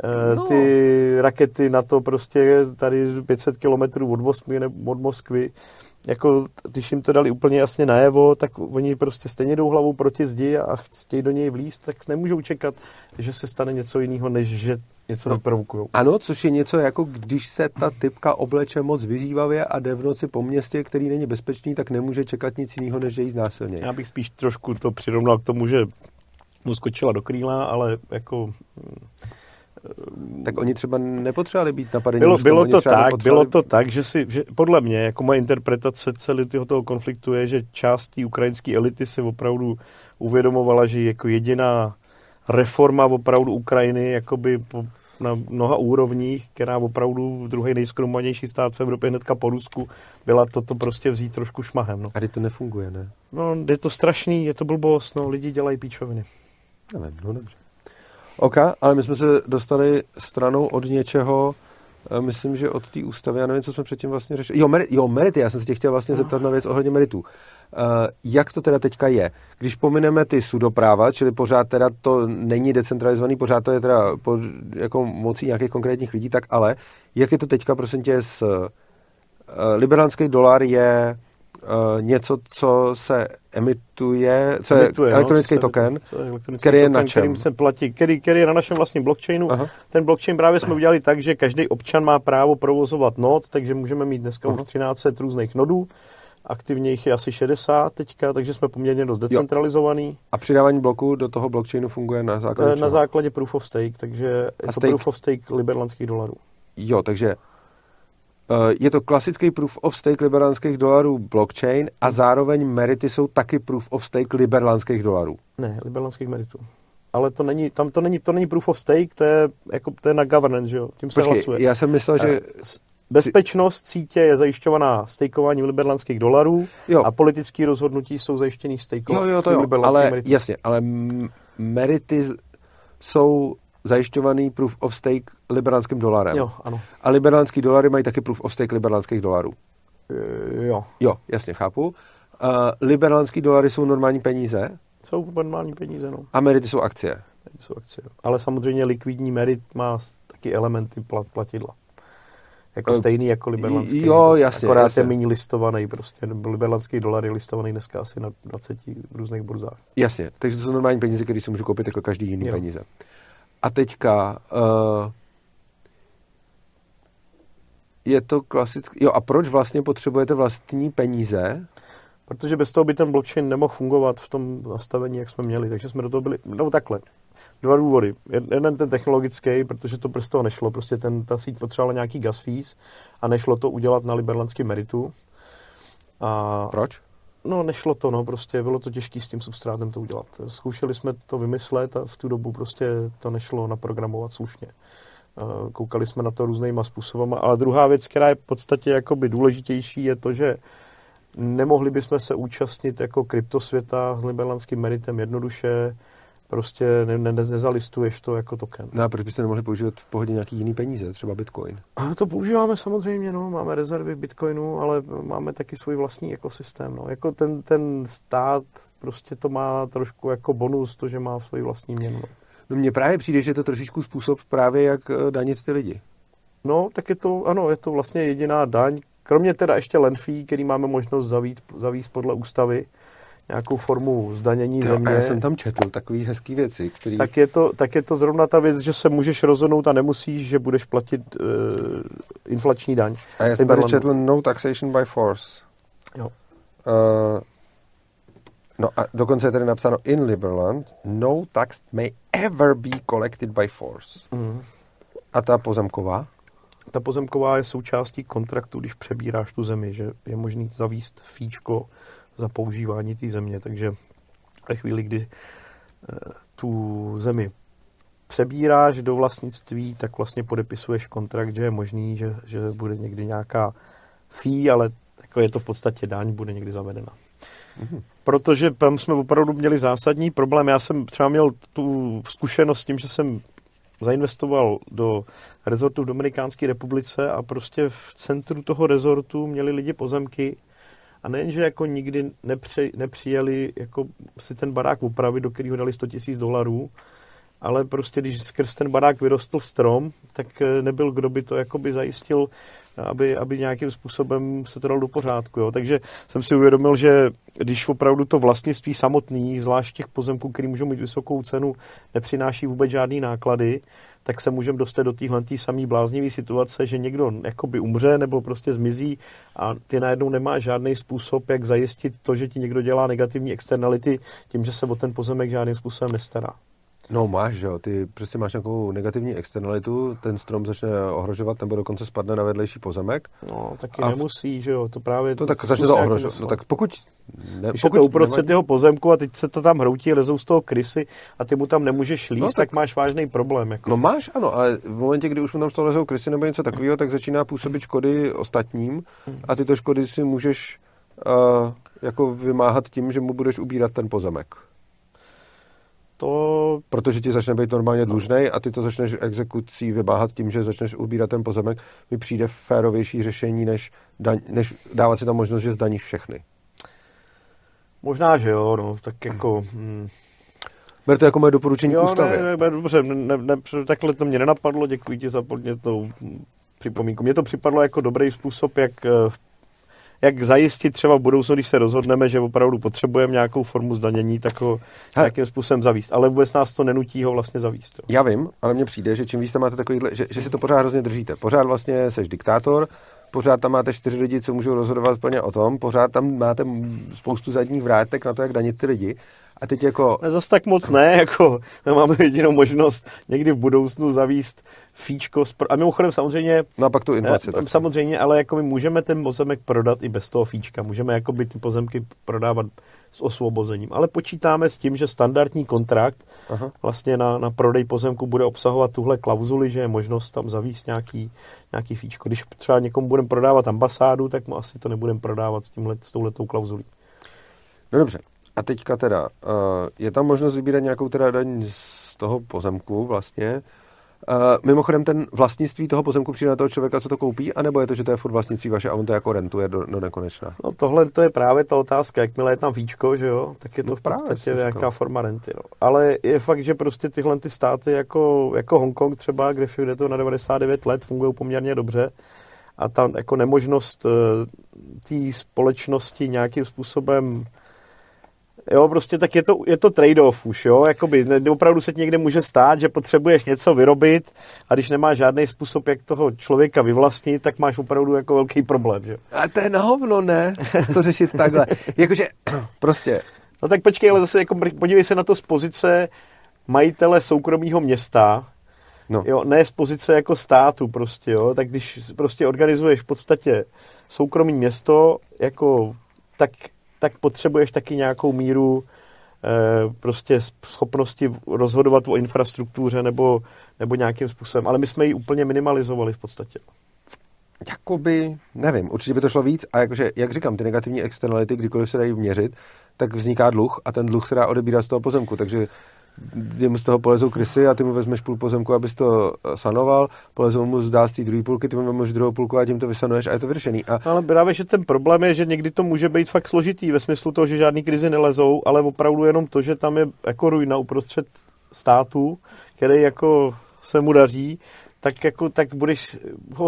Speaker 3: rakety NATO prostě tady 500 kilometrů od Moskvy. Jako, když jim to dali úplně jasně najevo, tak oni prostě stejně jdou hlavou proti zdi a chtějí do něj vlízt, tak nemůžou čekat, že se stane něco jiného, než že něco vyprovokujou.
Speaker 1: Ano, což je něco jako když se ta typka obleče moc vyzývavě a jde v noci po městě, který není bezpečný, tak nemůže čekat nic jiného, než že jí znásilnějí.
Speaker 3: Já bych spíš trošku to přirovnal k tomu, že mu skočila do krýla, ale jako...
Speaker 1: Tak oni třeba nepotřebovali být napadení.
Speaker 3: Bylo to tak, že podle mě, jako moje interpretace celého toho konfliktu je, že část té ukrajinské elity se opravdu uvědomovala, že jako jediná reforma opravdu Ukrajiny jakoby na mnoha úrovních, která opravdu druhý nejskromovanější stát v Evropě hnedka po Rusku, byla toto prostě vzít trošku šmahem. No.
Speaker 1: A to nefunguje, ne?
Speaker 3: No, je to strašný, je to blbost, no, lidi dělají píčoviny.
Speaker 1: Nevím, no dobře. OK, ale my jsme se dostali stranou od něčeho, myslím, že od té ústavy, já nevím, co jsme předtím vlastně řešili. Merity, já jsem se tě chtěl vlastně zeptat na věc ohledně meritů. Jak to teda teďka je? Když pomineme ty sudopráva, čili pořád teda to není decentralizovaný, pořád to je teda jako mocí nějakých konkrétních lidí, tak ale jak je to teďka, prosím tě, liberálský dolar je něco, co se emituje, co je elektronický token, který je na čem?
Speaker 3: Který je na našem vlastním blockchainu. Aha. Ten blockchain právě jsme udělali tak, že každý občan má právo provozovat nod, takže můžeme mít dneska už 1300 různých nodů. Aktivně jich je asi 60 teďka, takže jsme poměrně dost decentralizovaný.
Speaker 1: A přidávání bloku do toho blockchainu funguje na základě čeho?
Speaker 3: Na základě proof of stake, takže je to proof of stake liberlandských dolarů.
Speaker 1: Jo, takže je to klasický proof of stake liberlandských dolarů blockchain a zároveň merity jsou taky proof of stake liberlandských dolarů.
Speaker 3: Ne, liberlandských meritů. Ale to není proof of stake, to je na governance, že jo? Tím se hlasuje.
Speaker 1: Já jsem myslel, že
Speaker 3: bezpečnost sítě je zajišťovaná stakeováním liberlandských dolarů a politické rozhodnutí jsou zajištěný stakeováním liberlandských meritů.
Speaker 1: Jasně, ale merity jsou zajišťovaný proof of stake liberlandským dolarem.
Speaker 3: Jo, ano.
Speaker 1: A liberlandský dolary mají taky proof of stake liberlandských dolarů. Jo, jasně, chápu. Liberlandský dolary jsou normální peníze?
Speaker 3: Jsou normální peníze, no.
Speaker 1: A merity jsou akcie?
Speaker 3: Jsou akcie. Ale samozřejmě likvidní merit má taky elementy platidla. Jako stejný jako liberlandský.
Speaker 1: Jo, jasně.
Speaker 3: Akorát je méně listovaný prostě. Liberlandský dolar je listovaný dneska asi na 20 různých burzách.
Speaker 1: Jasně, takže to jsou normální peníze, které si můžu koupit jako každý jiný peníze. A teďka je to klasický. Jo, a proč vlastně potřebujete vlastní peníze?
Speaker 3: Protože bez toho by ten blockchain nemohl fungovat v tom nastavení, jak jsme měli. Takže jsme do toho byli, takhle. Dva důvody. Jeden ten technologický, protože to bez toho nešlo. Prostě ta síť potřebovala nějaký gas fees a nešlo to udělat na liberlandském meritu. A
Speaker 1: proč?
Speaker 3: No, nešlo to, prostě bylo to těžké s tím substrátem to udělat. Zkoušeli jsme to vymyslet a v tu dobu prostě to nešlo naprogramovat slušně. Koukali jsme na to různýma způsobama, ale druhá věc, která je v podstatě jakoby důležitější, je to, že nemohli bychom se účastnit jako kryptosvěta s liberlandským meritem jednoduše, prostě nezalistuješ to jako token.
Speaker 1: No a proč byste nemohli používat v pohodě nějaký jiný peníze, třeba Bitcoin?
Speaker 3: To používáme samozřejmě, máme rezervy v Bitcoinu, ale máme taky svůj vlastní ekosystém. Jako ten stát prostě to má trošku jako bonus, to, že má svůj vlastní měnu.
Speaker 1: No mně právě přijde, že je to trošičku způsob právě, jak danit ty lidi.
Speaker 3: No, tak je to vlastně jediná daň, kromě teda ještě landfee, který máme možnost zavíst podle ústavy, nějakou formu zdanění země.
Speaker 1: Já jsem tam četl takový hezký věci, který...
Speaker 3: Tak je to zrovna ta věc, že se můžeš rozhodnout a nemusíš, že budeš platit inflační daň.
Speaker 1: A já jsem tady četl no taxation by force.
Speaker 3: Jo.
Speaker 1: No a dokonce je tady napsáno in Liberland, no tax may ever be collected by force.
Speaker 3: Mm.
Speaker 1: A ta pozemková?
Speaker 3: Ta pozemková je součástí kontraktu, když přebíráš tu zemi, že je možný zavíst fíčko za používání té země, takže ve chvíli, kdy tu zemi přebíráš do vlastnictví, tak vlastně podepisuješ kontrakt, že je možný, že bude někdy nějaká fee, ale jako je to v podstatě daň, bude někdy zavedena. Mm-hmm. Protože tam jsme opravdu měli zásadní problém. Já jsem třeba měl tu zkušenost s tím, že jsem zainvestoval do rezortu v Dominikánské republice a prostě v centru toho rezortu měli lidi pozemky a nejenže jako nikdy nepřijeli jako si ten barák upravit, do kterého dali $100,000, ale prostě když skrz ten barák vyrostl strom, tak nebyl, kdo by to jakoby zajistil, aby nějakým způsobem se to dalo do pořádku. Jo. Takže jsem si uvědomil, že když opravdu to vlastnictví samotný, zvlášť těch pozemků, který můžou mít vysokou cenu, nepřináší vůbec žádný náklady, tak se můžeme dostat do téhle samé bláznivé situace, že někdo jakoby umře nebo prostě zmizí a ty najednou nemá žádný způsob, jak zajistit to, že ti někdo dělá negativní externality tím, že se o ten pozemek žádným způsobem nestará.
Speaker 1: No máš, že jo, ty prostě máš nějakou negativní externalitu, ten strom začne ohrožovat nebo dokonce spadne na vedlejší pozemek.
Speaker 3: No, taky nemusí, že jo, to právě...
Speaker 1: To tak začne to ohrožovat, no tak pokud...
Speaker 3: Když je to uprostřed jeho pozemku a teď se to tam hroutí, lezou z toho krysy a ty mu tam nemůžeš líst, tak máš vážný problém. Jako.
Speaker 1: No máš, ano, ale v momentě, kdy už mu tam z toho lezou krysy nebo něco takového, tak začíná působit škody ostatním a tyto škody si můžeš jako vymáhat tím, že mu budeš ubírat ten pozemek. Protože ti začne být normálně dlužnej a ty to začneš exekucí vymáhat tím, že začneš ubírat ten pozemek, mi přijde férovější řešení, než dávat si tam možnost, že zdaníš všechny.
Speaker 3: Možná, že jo, no, tak jako...
Speaker 1: Ber to jako moje doporučení k ústavě.
Speaker 3: Dobře, takhle to mě nenapadlo, děkuji ti za podnětnou připomínku. Mně to připadlo jako dobrý způsob, jak zajistit třeba v budoucnu, když se rozhodneme, že opravdu potřebujeme nějakou formu zdanění, tak ho nějakým způsobem zavíst. Ale vůbec nás to nenutí ho vlastně zavíst. Jo.
Speaker 1: Já vím, ale mně přijde, že čím víc tam máte takovýhle, že si to pořád hrozně držíte. Pořád vlastně seš diktátor, pořád tam máte 4 lidi, co můžou rozhodovat plně o tom, pořád tam máte spoustu zadních vrátek na to, jak danit ty lidi. A teď jako...
Speaker 3: Zas tak moc ne, jako máme jedinou možnost někdy v budoucnu zavíst fíčko. A mimochodem samozřejmě...
Speaker 1: No a pak tu inflaci.
Speaker 3: Samozřejmě, ale jako my můžeme ten pozemek prodat i bez toho fíčka. Můžeme jakoby ty pozemky prodávat s osvobozením. Ale počítáme s tím, že standardní kontrakt vlastně na prodej pozemku bude obsahovat tuhle klauzuli, že je možnost tam zavíst nějaký fíčko. Když třeba někomu budeme prodávat ambasádu, tak mu asi to nebudeme prodávat s touhletou klauzulí.
Speaker 1: No dobře. A teďka teda, je tam možnost vybírat nějakou teda daň z toho pozemku vlastně. Mimochodem ten vlastnictví toho pozemku přijde na toho člověka, co to koupí, anebo je to, že to je furt vlastnictví vaše a on to jako rentuje do nekonečna?
Speaker 3: No tohle to je právě ta otázka, jakmile je tam víčko, že jo, tak je to v podstatě nějaká forma renty. No. Ale je fakt, že prostě tyhle ty státy jako Hongkong třeba, kde to na 99 let fungují poměrně dobře a ta jako nemožnost té společnosti nějakým způsobem jo, prostě tak je to trade-off už, jo, jakoby opravdu se ti někde může stát, že potřebuješ něco vyrobit a když nemáš žádný způsob, jak toho člověka vyvlastnit, tak máš opravdu jako velký problém, že jo.
Speaker 1: A to je na hovno, ne? To řešit takhle. Jakože, prostě.
Speaker 3: No tak počkej, ale zase jako podívej se na to z pozice majitele soukromého města, no. Jo, ne z pozice jako státu prostě, jo, tak když prostě organizuješ v podstatě soukromý město, jako tak potřebuješ taky nějakou míru prostě schopnosti rozhodovat o infrastruktuře nebo nějakým způsobem. Ale my jsme ji úplně minimalizovali v podstatě.
Speaker 1: Jakoby, nevím, určitě by to šlo víc a jakože, jak říkám, ty negativní externality, kdykoliv se dají měřit, tak vzniká dluh a ten dluh se dá odebírat z toho pozemku, takže jemu z toho polezou krysy a ty mu vezmeš půl pozemku, abys to sanoval, polezou mu zdá z té druhé půlky, ty mu vezmeš druhou půlku a tím to vysanuješ a je to vyřešený. Ale právě,
Speaker 3: že ten problém je, že někdy to může být fakt složitý ve smyslu toho, že žádný krizi nelezou, ale opravdu jenom to, že tam je jako ruina uprostřed státu, který jako se mu daří, tak budeš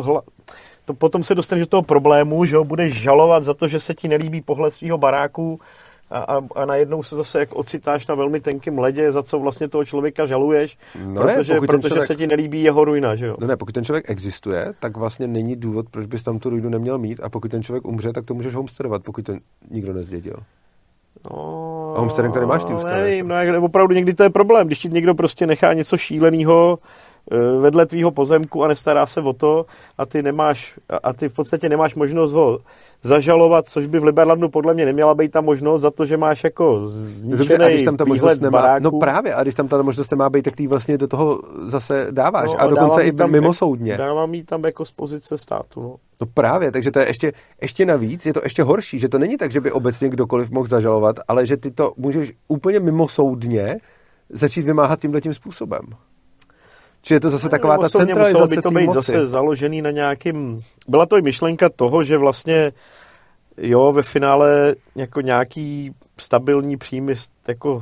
Speaker 3: to potom se dostaneš do toho problému, že ho budeš žalovat za to, že se ti nelíbí pohled svého baráku a najednou se zase jak ocitáš na velmi tenkém ledě, za co vlastně toho člověka žaluješ, protože se ti nelíbí jeho ruina, že jo?
Speaker 1: No ne, pokud ten člověk existuje, tak vlastně není důvod, proč bys tam tu ruinu neměl mít a pokud ten člověk umře, tak to můžeš homesteadovat, pokud to nikdo nezdědil.
Speaker 3: No,
Speaker 1: a homesteading tady máš ty ústavy.
Speaker 3: Nevím, no opravdu někdy to je problém, když ti někdo prostě nechá něco šíleného vedle tvýho pozemku a nestará se o to a ty v podstatě nemáš možnost ho zažalovat, což by v Liberlandu podle mě neměla být ta možnost za to, že máš jako zničený výhled z baráku.
Speaker 1: No právě, a když tam ta možnost nemá být, tak ty vlastně do toho zase dáváš a dokonce i mimosoudně.
Speaker 3: Dávám jí tam jako z pozice státu.
Speaker 1: No právě, takže to je ještě navíc, je to ještě horší, že to není tak, že by obecně kdokoliv mohl zažalovat, ale že ty to můžeš úplně mimosoudně začít vymáhat tímhletím způsobem. Či je to zase taková ta centralizace
Speaker 3: muselo by to být zase založený na nějakým... Byla to i myšlenka toho, že vlastně jo, ve finále jako nějaký stabilní příjmy jako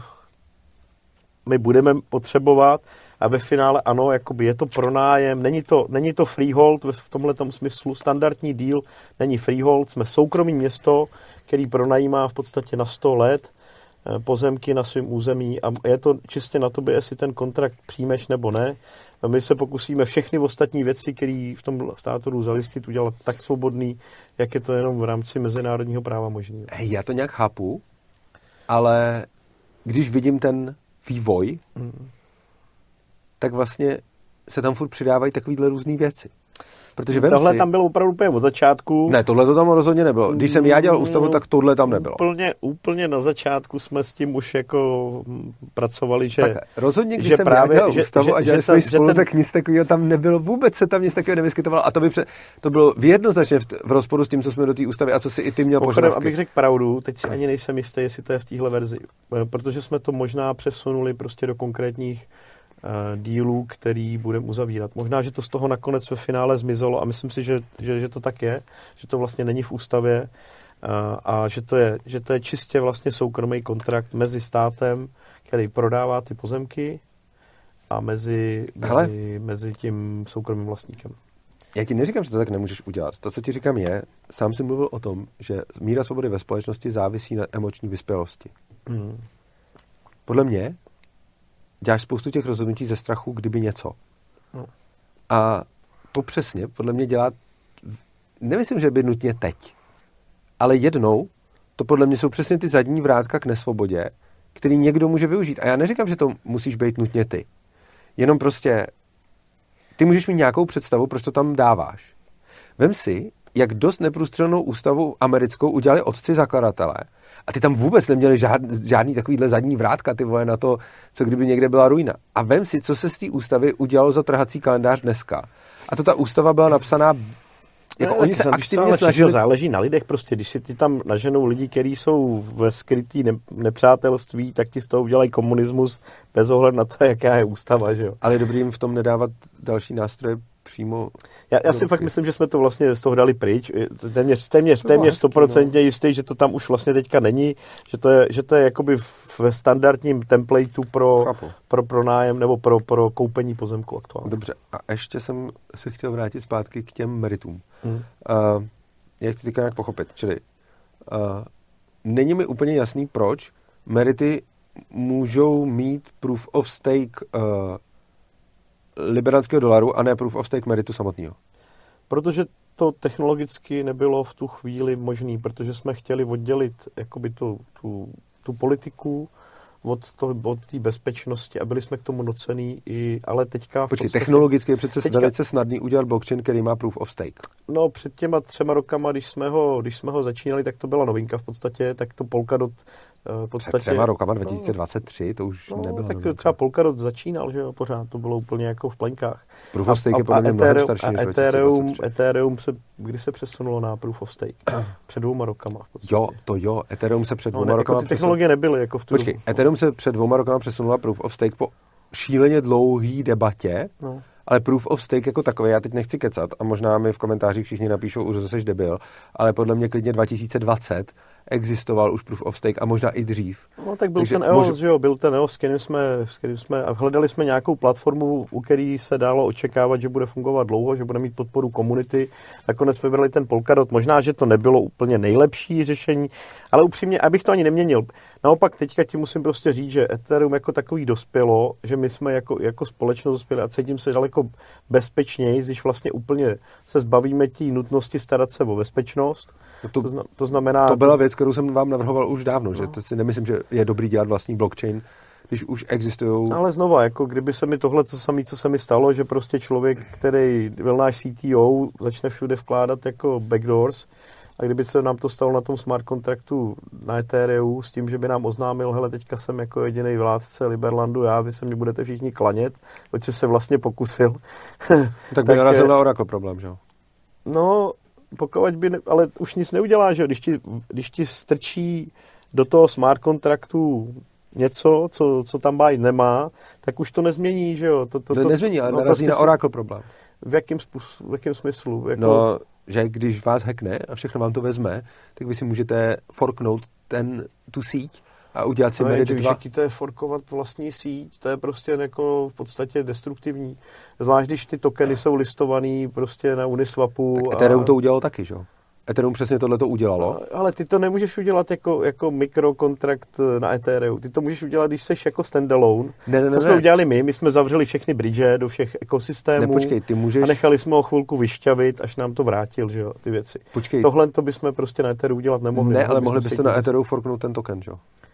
Speaker 3: my budeme potřebovat a ve finále ano, jakoby je to pronájem, není to freehold v tomhletom smyslu, standardní deal není freehold, jsme soukromý město, který pronajímá v podstatě na 100 let pozemky na svém území a je to čistě na tobě, jestli ten kontrakt přijmeš nebo ne. A my se pokusíme všechny ostatní věci, které v tom státu zajistit, udělat tak svobodný, jak je to jenom v rámci mezinárodního práva možný.
Speaker 1: Já to nějak chápu, ale když vidím ten vývoj, tak vlastně se tam furt přidávají takovýhle různý věci. Protože
Speaker 3: tohle tam bylo opravdu úplně od začátku.
Speaker 1: Ne, tohle to tam rozhodně nebylo. Když jsem já dělal ústavu, tak tohle tam nebylo.
Speaker 3: Úplně na začátku jsme s tím už jako pracovali, že...
Speaker 1: Tak rozhodně, když jsem já dělal ústavu a dělali jsme spolu, tak nic takového tam nebylo. Vůbec se tam nic takového nevyskytovalo. A to bylo jednoznačně v rozporu s tím, co jsme do té ústavy a co si i ty měl požadavky.
Speaker 3: Abych řekl pravdu, teď si ani nejsem jistý, jestli to je v téhle verzi. Protože jsme to možná přesunuli prostě do konkrétních dílů, který budeme uzavírat. Možná, že to z toho nakonec ve finále zmizelo a myslím si, že to tak je, že to vlastně není v ústavě a že to je čistě vlastně soukromý kontrakt mezi státem, který prodává ty pozemky a mezi tím soukromým vlastníkem.
Speaker 1: Já ti neříkám, že to tak nemůžeš udělat. To, co ti říkám, je, sám jsem mluvil o tom, že míra svobody ve společnosti závisí na emoční vyspělosti. Podle mě děláš spoustu těch rozhodnutí ze strachu, kdyby něco. No. A to přesně podle mě dělá, nemyslím, že by nutně teď, ale jednou, to podle mě jsou přesně ty zadní vrátka k nesvobodě, který někdo může využít. A já neříkám, že to musíš být nutně ty. Jenom prostě ty můžeš mít nějakou představu, proč to tam dáváš. Vem si, jak dost neprůstřelnou ústavu americkou udělali otci zakladatelé. A ty tam vůbec neměli žádný takovýhle zadní vrátka, ty vole, na to, co kdyby někde byla ruina. A vem si, co se z té ústavy udělalo za trhací kalendář dneska. A to ta ústava byla napsaná, jako oni se aktivně snažili.
Speaker 3: Záleží na lidech prostě, když si ty tam naženou lidi, kteří jsou ve skrytý nepřátelství, tak ti z toho udělají komunismus bez ohledu na to, jaká je ústava, že jo.
Speaker 1: Ale je dobrý jim v tom nedávat další nástroje přímo.
Speaker 3: Já si fakt myslím, že jsme to vlastně z toho dali pryč. Téměř 100% jistý, že to tam už vlastně teďka není, že to je jakoby ve standardním templateu pro pronájem nebo pro koupení pozemku aktuálně.
Speaker 1: Dobře, a ještě jsem se chtěl vrátit zpátky k těm meritům. Jak chci teďka nějak pochopit, čili není mi úplně jasný, proč merity můžou mít proof of stake liberánského dolaru a ne proof of stake meritu samotného.
Speaker 3: Protože to technologicky nebylo v tu chvíli možný, protože jsme chtěli oddělit jakoby tu politiku od té bezpečnosti a byli jsme k tomu nucený, ale teďka...
Speaker 1: Počkej, technologicky je přece velice snadný udělat blockchain, který má proof of stake.
Speaker 3: No, před těma 3 rokama, když jsme ho začínali, tak to byla novinka v podstatě, tak to Polkadot v podstatě...
Speaker 1: Před 3 rokama 2023, to už nebylo
Speaker 3: tak
Speaker 1: novinka.
Speaker 3: třeba Polkadot začínal, že jo, pořád, to bylo úplně jako v plenkách.
Speaker 1: Proof of stake je podle mě mnohem starší než 2023.
Speaker 3: Ethereum kdy se přesunulo na proof of stake? Před 2 rokama v podstatě.
Speaker 1: Jo, Ethereum se před 2 rokama...
Speaker 3: Ty technologie nebyly jako v tu...
Speaker 1: Počkej, Ethereum se před 2 rokama přesunula proof of stake po šíleně dlouhý debatě, ale proof of stake jako takový, já teď nechci kecat a možná mi v komentářích všichni napíšou už, že jsi debil, ale podle mě klidně 2020 existoval už proof of stake a možná i dřív.
Speaker 3: No tak byl ten EOS, že jo, byl ten EOS, s kterým jsme a hledali jsme nějakou platformu, u který se dalo očekávat, že bude fungovat dlouho, že bude mít podporu komunity. Nakonec jsme vybrali ten Polkadot. Možná, že to nebylo úplně nejlepší řešení, ale upřímně, abych to ani neměnil. Naopak teďka ti musím prostě říct, že Ethereum jako takový dospělo, že my jsme jako společnost dospěli a cítím se daleko bezpečněji, když vlastně úplně se zbavíme té nutnosti starat se o bezpečnost. To znamená...
Speaker 1: To byla věc, kterou jsem vám navrhoval už dávno, že to si nemyslím, že je dobrý dělat vlastní blockchain, když už existují...
Speaker 3: Ale znova, jako kdyby se mi tohle, co se mi stalo, že prostě člověk, který byl náš CTO, začne všude vkládat jako backdoors, a kdyby se nám to stalo na tom smart kontraktu na Ethereum s tím, že by nám oznámil, hele, teďka jsem jako jediný vládce Liberlandu, vy se mě budete všichni klanět, oč se vlastně pokusil.
Speaker 1: Tak by narazil na Oracle problém, že jo?
Speaker 3: No, pokud by, ale už nic neudělá, že jo, když ti strčí do toho smart kontraktu něco, co tam být nemá, tak už to nezmění, že jo. To
Speaker 1: nezmění, ale narazí prostě na Oracle problém.
Speaker 3: V jakém smyslu? Jako...
Speaker 1: No, že když vás hackne a všechno vám to vezme, tak vy si můžete forknout tu síť a udělat si Merit 2.
Speaker 3: Jaký to je forkovat vlastní síť, to je prostě jako v podstatě destruktivní. Zvlášť, když ty tokeny jsou listovaný prostě na Uniswapu.
Speaker 1: Tak Ethereum to udělalo taky, že jo? Ethereum přesně tohle to udělalo.
Speaker 3: Ale ty to nemůžeš udělat jako mikrokontrakt na Ethereum. Ty to můžeš udělat, když seš jako standalone. Co jsme udělali my jsme zavřeli všechny bridge do všech ekosystémů.
Speaker 1: Počkej, ty můžeš...
Speaker 3: A nechali jsme ho chvilku vyšťavit, až nám to vrátil, že jo, ty věci.
Speaker 1: Počkej.
Speaker 3: Tohle to bychom prostě na Ethereum udělat nemohli.
Speaker 1: Ne, ale mohli byste na Ethereum forknout ten token, že jo?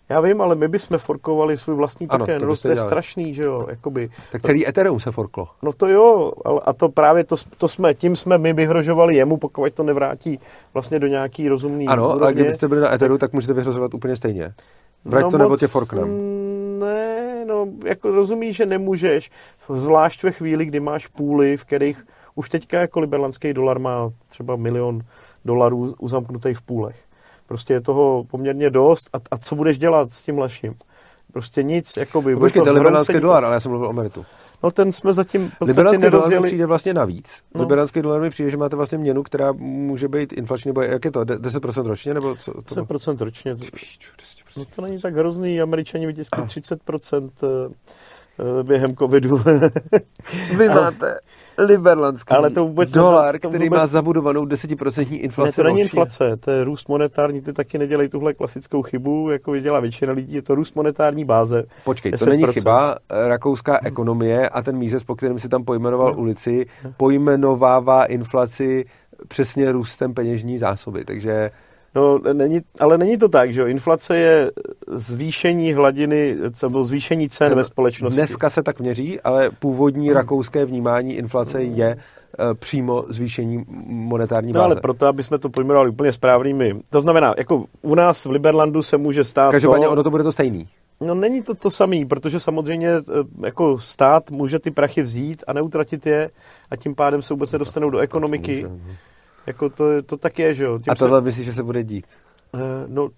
Speaker 3: Já vím, ale my bychom forkovali svůj vlastní
Speaker 1: Ano,
Speaker 3: token.
Speaker 1: to
Speaker 3: To
Speaker 1: byste
Speaker 3: je
Speaker 1: dělali.
Speaker 3: strašný, že jo? Jakoby.
Speaker 1: Tak celý Ethereum se forklo.
Speaker 3: No to jo, ale a to právě tím jsme my vyhrožovali jemu, pokud to nevrátí vlastně do nějaký rozumný
Speaker 1: Ano,
Speaker 3: úrovně.
Speaker 1: ale kdybyste byli na Etheru, tak můžete vyhrožovat úplně stejně. Vrať to nebo tě forknem.
Speaker 3: Ne, no, jako rozumíš, že nemůžeš, zvlášť ve chvíli, kdy máš půly, v kterých už teďka jako liberlandský dolar má třeba $1 milion uzamknutý v půlech. Prostě je toho poměrně dost a co budeš dělat s tím leším? Prostě nic, jakoby.
Speaker 1: No, počkej, to je liberlandský dolar, ale já jsem mluvil o meritu.
Speaker 3: No ten jsme zatím
Speaker 1: Liberlandský dolar mi
Speaker 3: nerozjeli.
Speaker 1: přijde vlastně navíc.
Speaker 3: No.
Speaker 1: Liberlandský dolar mi přijde, že máte vlastně měnu, která může být inflační, nebo jak je to, 10% ročně, nebo co?
Speaker 3: 10% ročně. No to není tak hrozný, Američani vytiskli 30% během covidu.
Speaker 1: Vy máte liberlandský
Speaker 3: ale to vůbec
Speaker 1: dolar,
Speaker 3: to
Speaker 1: který
Speaker 3: vůbec...
Speaker 1: má zabudovanou 10% inflaci.
Speaker 3: Ne, to není
Speaker 1: ročně.
Speaker 3: inflace, to je růst monetární, ty taky nedělají tuhle klasickou chybu, jako dělá většina lidí, je to růst monetární báze.
Speaker 1: Počkej, to
Speaker 3: 10%.
Speaker 1: není chyba, rakouská ekonomie a ten mízes, po kterém si tam pojmenoval ulici, pojmenovává inflaci přesně růstem peněžní zásoby, takže...
Speaker 3: No, ale není to tak, že jo, inflace je zvýšení hladiny, zvýšení cen ve společnosti.
Speaker 1: Dneska se tak měří, ale původní rakouské vnímání inflace je přímo zvýšení monetární báze.
Speaker 3: No ale proto, aby jsme to pojmenovali úplně správnými. To znamená, jako u nás v Liberlandu se může stát
Speaker 1: každopádně ono to bude to stejný.
Speaker 3: No není to samý, protože samozřejmě jako stát může ty prachy vzít a neutratit je a tím pádem se vůbec nedostanou do ekonomiky. Jako to tak je, že jo.
Speaker 1: A tohle myslíš, že se bude dít?
Speaker 3: No,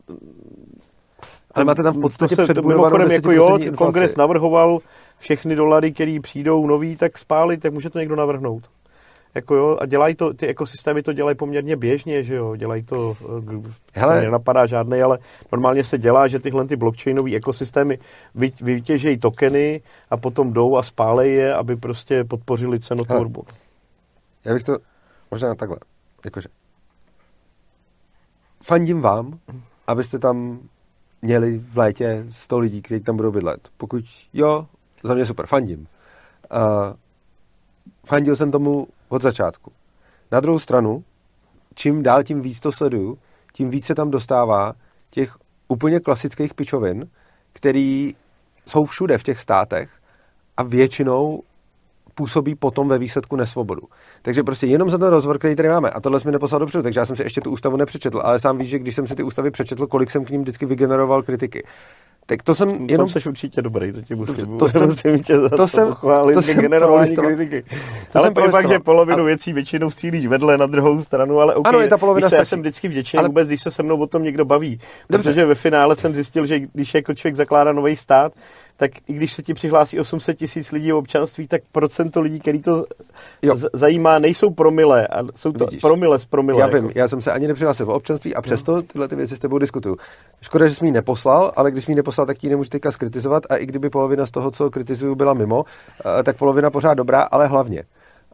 Speaker 1: ale máte tam v podstatě předbudovanou
Speaker 3: mimochodem, jako jo,
Speaker 1: inflaci.
Speaker 3: kongres navrhoval všechny dolary, který přijdou nový, tak spálit, tak může to někdo navrhnout. Jako jo, a dělají to, ty ekosystémy to dělají poměrně běžně, že jo, dělají to, hele, nenapadá žádnej, ale normálně se dělá, že tyhle ty blockchainové ekosystémy vytěžejí tokeny a potom jdou a spálejí je, aby prostě podpořili cenotvorbu.
Speaker 1: Já bych to možná takhle, jakože fandím vám, abyste tam měli v létě 100 lidí, kteří tam budou bydlet. Pokud jo, za mě super, fandím. Fandil jsem tomu od začátku. Na druhou stranu, čím dál tím víc to sleduju, tím víc se tam dostává těch úplně klasických pičovin, který jsou všude v těch státech a většinou působí potom ve výsledku nesvobodu. Takže prostě jenom za ten rozhovor, který tady máme, a tohle jsme neposlal dopředu, takže já jsem si ještě tu ústavu nepřečetl, ale sám víš, že když jsem si ty ústavy přečetl, kolik jsem k ním vždycky vygeneroval kritiky. Tak to jsem jenom...
Speaker 3: Jsi určitě dobrý, to ti musím.
Speaker 1: To jsem
Speaker 3: pochválit, to generování kritiky. Ale pak, že polovinu věcí většinou střílíš vedle na druhou stranu, ale okay,
Speaker 1: ano, je ta polovina
Speaker 3: já jsem vždycky vděčný
Speaker 1: ale...
Speaker 3: vůbec, když se se mnou o tom někdo baví.
Speaker 1: Dobře.
Speaker 3: Protože ve finále jsem zjistil, že když jako člověk zakládá nový stát, tak i když se ti přihlásí 800 000 lidí o občanství, tak procento lidí, který to zajímá, nejsou promile, a jsou to promile z promile.
Speaker 1: Já vím, já jsem se ani nepřihlásil o občanství a přesto tyhle ty věci s tebou diskutuju. Škoda, že jsi mi ji neposlal, ale když mi ji neposlal, tak ti nemůžu teďka skritizovat a i kdyby polovina z toho, co kritizuju, byla mimo, tak polovina pořád dobrá, ale hlavně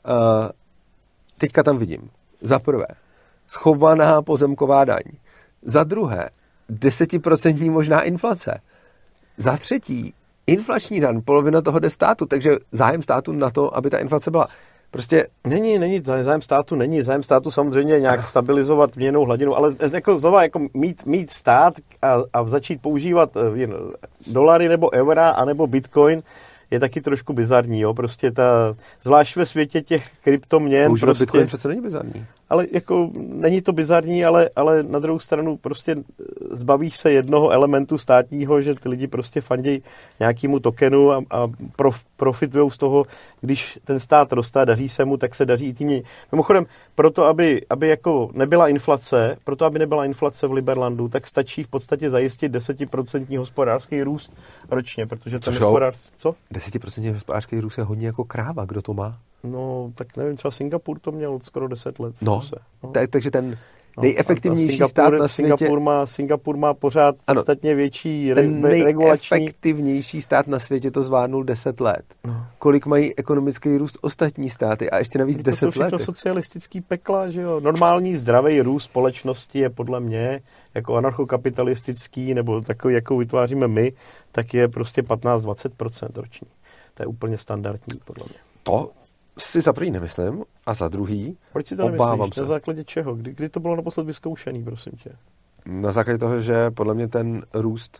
Speaker 1: teďka tam vidím za prvé schovaná pozemková daň, za druhé 10% možná inflace, za třetí inflační daň, polovina toho jde státu, takže zájem státu na to, aby ta inflace byla. Prostě
Speaker 3: není, zájem státu není, zájem státu samozřejmě nějak stabilizovat měnou hladinu, ale jako znova jako mít stát a začít používat dolary nebo eura anebo bitcoin je taky trošku bizarní, jo, prostě zvlášť ve světě těch kryptoměn.
Speaker 1: Používat bitcoin přece není bizarní.
Speaker 3: Ale jako není to bizarní, ale na druhou stranu prostě zbavíš se jednoho elementu státního, že ty lidi prostě fandějí nějakému tokenu a profitujou z toho, když ten stát roste, daří se mu, tak se daří i tím. Mimochodem, proto, aby jako nebyla inflace, v Liberlandu, tak stačí v podstatě zajistit 10% hospodářský růst ročně, protože ten hospodářský... Co?
Speaker 1: 10% hospodářský růst je hodně jako kráva, kdo to má?
Speaker 3: No, tak nevím, třeba Singapur to měl skoro 10 let.
Speaker 1: Takže ten nejefektivnější stát na světě...
Speaker 3: Singapur má pořád podstatně větší regulační...
Speaker 1: nejefektivnější stát na světě to zvládnul 10 let. No. Kolik mají ekonomický růst ostatní státy a ještě navíc 10 let? To jsou
Speaker 3: všechno socialistický pekla, že jo? Normální zdravý růst společnosti je podle mě jako anarchokapitalistický nebo takový, jakou vytváříme my, tak je prostě 15-20% roční. To je úplně standardní, podle mě.
Speaker 1: To si za první nemyslím a za druhý
Speaker 3: proč si to nemyslíš? Na základě čeho? Kdy to bylo naposled vyzkoušený, prosím tě?
Speaker 1: Na základě toho, že podle mě ten růst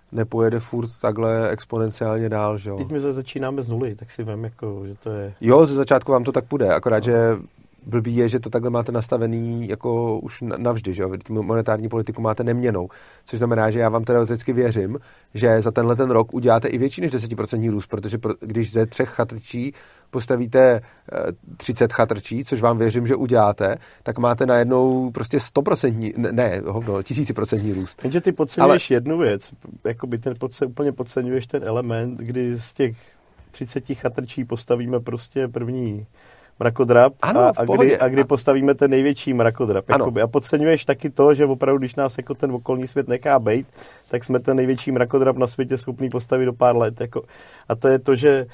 Speaker 1: nepojede furt takhle exponenciálně dál, že jo.
Speaker 3: Teď my začínáme z nuly, tak si vem, jako, že to je...
Speaker 1: Jo, ze začátku vám to tak půjde, akorát, že blbý je, že to takhle máte nastavený jako už navždy, že jo. Monetární politiku máte neměnou, což znamená, že já vám teoreticky věřím, že za tenhle ten rok uděláte i větší než 10% růst, protože když ze 3 chatrčí postavíte 30 chatrčí, což vám věřím, že uděláte, tak máte najednou prostě 100%, ne, 1000% růst.
Speaker 3: Jenže ty podceňuješ jednu věc, jakoby úplně podceňuješ ten element, kdy z těch 30 chatrčí postavíme prostě první mrakodrap a kdy postavíme ten největší mrakodrap. Jakoby. A podceňuješ taky to, že opravdu, když nás jako ten okolní svět nechá bejt, tak jsme ten největší mrakodrap na světě schopný postavit do pár let. Jako. A to je to,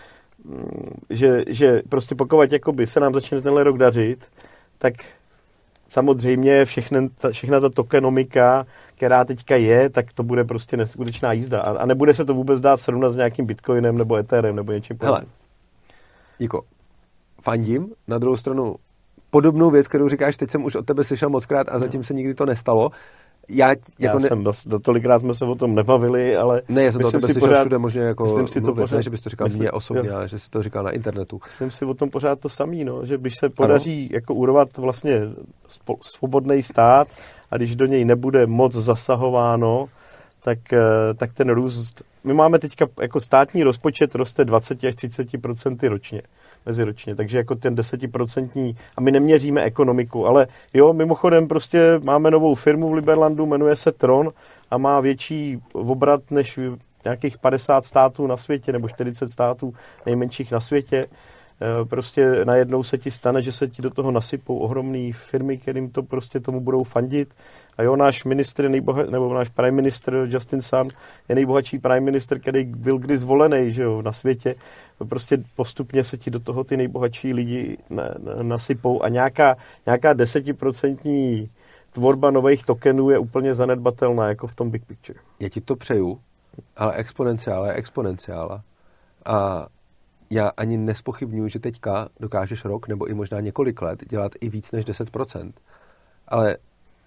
Speaker 3: že prostě pokud jakoby se nám začne tenhle rok dařit, tak samozřejmě všechna ta tokenomika, která teďka je, tak to bude prostě neskutečná jízda. A nebude se to vůbec dát srovnat s nějakým Bitcoinem nebo Etherem nebo něčím podobným.
Speaker 1: Díko, fandím. Na druhou stranu podobnou věc, kterou říkáš, teď jsem už od tebe slyšel mockrát a zatím se nikdy to nestalo.
Speaker 3: Tolikrát jsme se o tom nebavili, ale...
Speaker 1: Ne, já jsem to o tebe slyšel všude možně jako
Speaker 3: mluvit,
Speaker 1: ne, že bys to říkal mně osobně, ale že jsi to říkal na internetu.
Speaker 3: Myslím si o tom pořád to samý, no, že když se podaří jako urvat vlastně svobodný stát a když do něj nebude moc zasahováno, tak ten růst... My máme teďka jako státní rozpočet roste 20 až 30% ročně, meziročně, takže jako ten 10%, a my neměříme ekonomiku, ale jo, mimochodem prostě máme novou firmu v Liberlandu, jmenuje se Tron a má větší obrat než nějakých 50 států na světě, nebo 40 států nejmenších na světě. Prostě najednou se ti stane, že se ti do toho nasypou ohromné firmy, kterým to prostě tomu budou fandit. A jo, náš ministr nebo náš prime minister Justin Sun je nejbohatší prime minister, který byl kdy zvolený, že jo, na světě. Prostě postupně se ti do toho ty nejbohatší lidi nasypou a nějaká 10% tvorba nových tokenů je úplně zanedbatelná, jako v tom big picture.
Speaker 1: Já ti to přeju, ale exponenciála je exponenciála. A já ani nespochybnuju, že teďka dokážeš rok nebo i možná několik let dělat i víc než 10%. Ale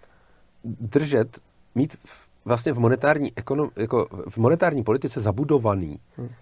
Speaker 1: mít vlastně v monetární politice zabudovaný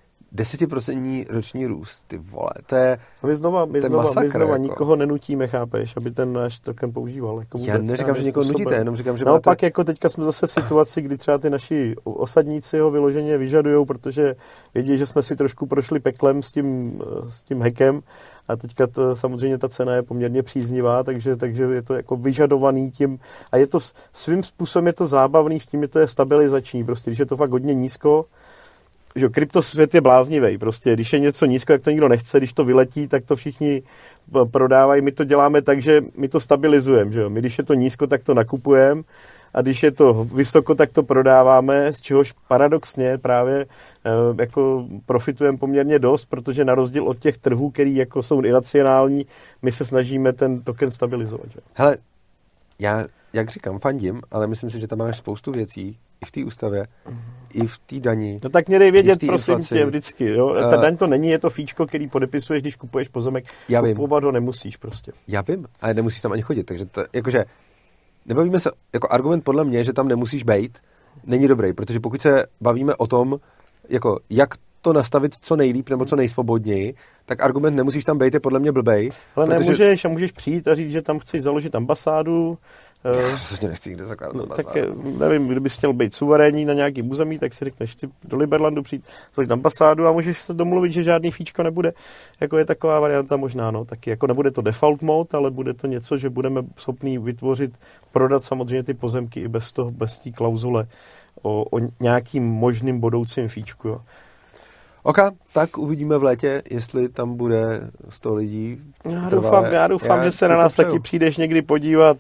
Speaker 1: 10% roční růst, ty vole, to je
Speaker 3: my znova
Speaker 1: jako.
Speaker 3: Nikoho nenutíme, chápeš, aby ten náš token používal. Jako
Speaker 1: já neříkám, že někoho nutíte, jenom říkám, že
Speaker 3: naopak jako teďka jsme zase v situaci, kdy třeba ty naši osadníci ho vyloženě vyžadujou, protože vědí, že jsme si trošku prošli peklem s tím hackem a teďka samozřejmě ta cena je poměrně příznivá, takže je to jako vyžadovaný tím a je to svým způsobem je to zábavný, v tím je to je stabilizační, prostě když je to fakt hodně nízko, že kryptosvět je bláznivý, prostě když je něco nízko, jak to nikdo nechce, když to vyletí, tak to všichni prodávají, my to děláme tak, že my to stabilizujeme, že jo, my když je to nízko, tak to nakupujeme a když je to vysoko, tak to prodáváme, z čehož paradoxně právě jako profitujeme poměrně dost, protože na rozdíl od těch trhů, který jako jsou iracionální, my se snažíme ten token stabilizovat. Že?
Speaker 1: Hele, já, jak říkám, fandím, ale myslím si, že tam máš spoustu věcí, i v té ústavě, i v té dani.
Speaker 3: No tak mě dej vědět, prosím tě, vždycky. Jo? Ta daň to není, je to fíčko, který podepisuješ, když kupuješ pozemek. Kupovat ho nemusíš prostě.
Speaker 1: Já vím, ale nemusíš tam ani chodit. Takže to, jakože, nebavíme se, jako argument podle mě, že tam nemusíš bejt, není dobrý, protože pokud se bavíme o tom, jako, jak to nastavit co nejlíp nebo co nejsvobodněji, tak argument nemusíš tam bejt je podle mě blbej.
Speaker 3: Ale nemůžeš a můžeš přijít a říct, že tam chceš založit ambasádu.
Speaker 1: Já nechci nikde zakládat ambasádu.
Speaker 3: Tak nevím, kdybys chtěl být suverénní na nějaký území, tak si řekneš, chci do Liberlandu přijít založit ambasádu a můžeš se domluvit, že žádný fíčko nebude. Jako je taková varianta možná, no, taky jako nebude to default mode, ale bude to něco, že budeme schopní vytvořit, prodat samozřejmě ty pozemky i bez té klauzule o nějakým možným budoucím fíčku, jo.
Speaker 1: OK, tak uvidíme v létě, jestli tam bude 100 lidí.
Speaker 3: Já doufám, že se na nás taky přijdeš někdy podívat.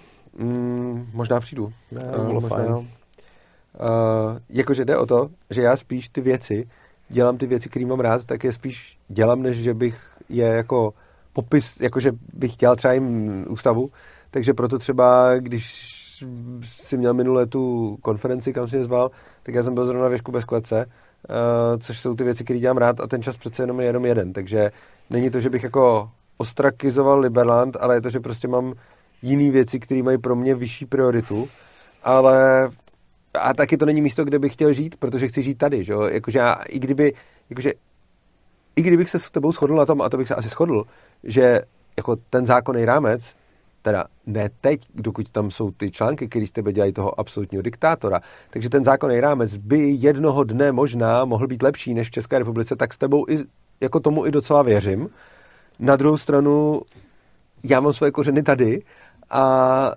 Speaker 1: Možná přijdu.
Speaker 3: Možná.
Speaker 1: Jakože jde o to, že já spíš ty věci, dělám ty věci, které mám rád, tak je spíš dělám, než že bych je jako jakože bych dělal třeba jim ústavu, takže proto třeba, když si měl minulé tu konferenci, kam jsi mě zval, tak já jsem byl zrovna věžku bez klece, což jsou ty věci, které dělám rád a ten čas přece jenom je jenom jeden, takže není to, že bych jako ostrakizoval Liberland, ale je to, že prostě mám jiný věci, které mají pro mě vyšší prioritu, ale a taky to není místo, kde bych chtěl žít, protože chci žít tady, že jo? Jakože já, i kdybych se s tebou shodl na tom, a to bych se asi shodl, že jako ten zákonný rámec, teda ne teď, dokud tam jsou ty články, které z tebe dělají toho absolutního diktátora, takže ten zákonný rámec by jednoho dne možná mohl být lepší než v České republice, tak s tebou i, jako tomu i docela věřím. Na druhou stranu, já mám svoje kořeny tady a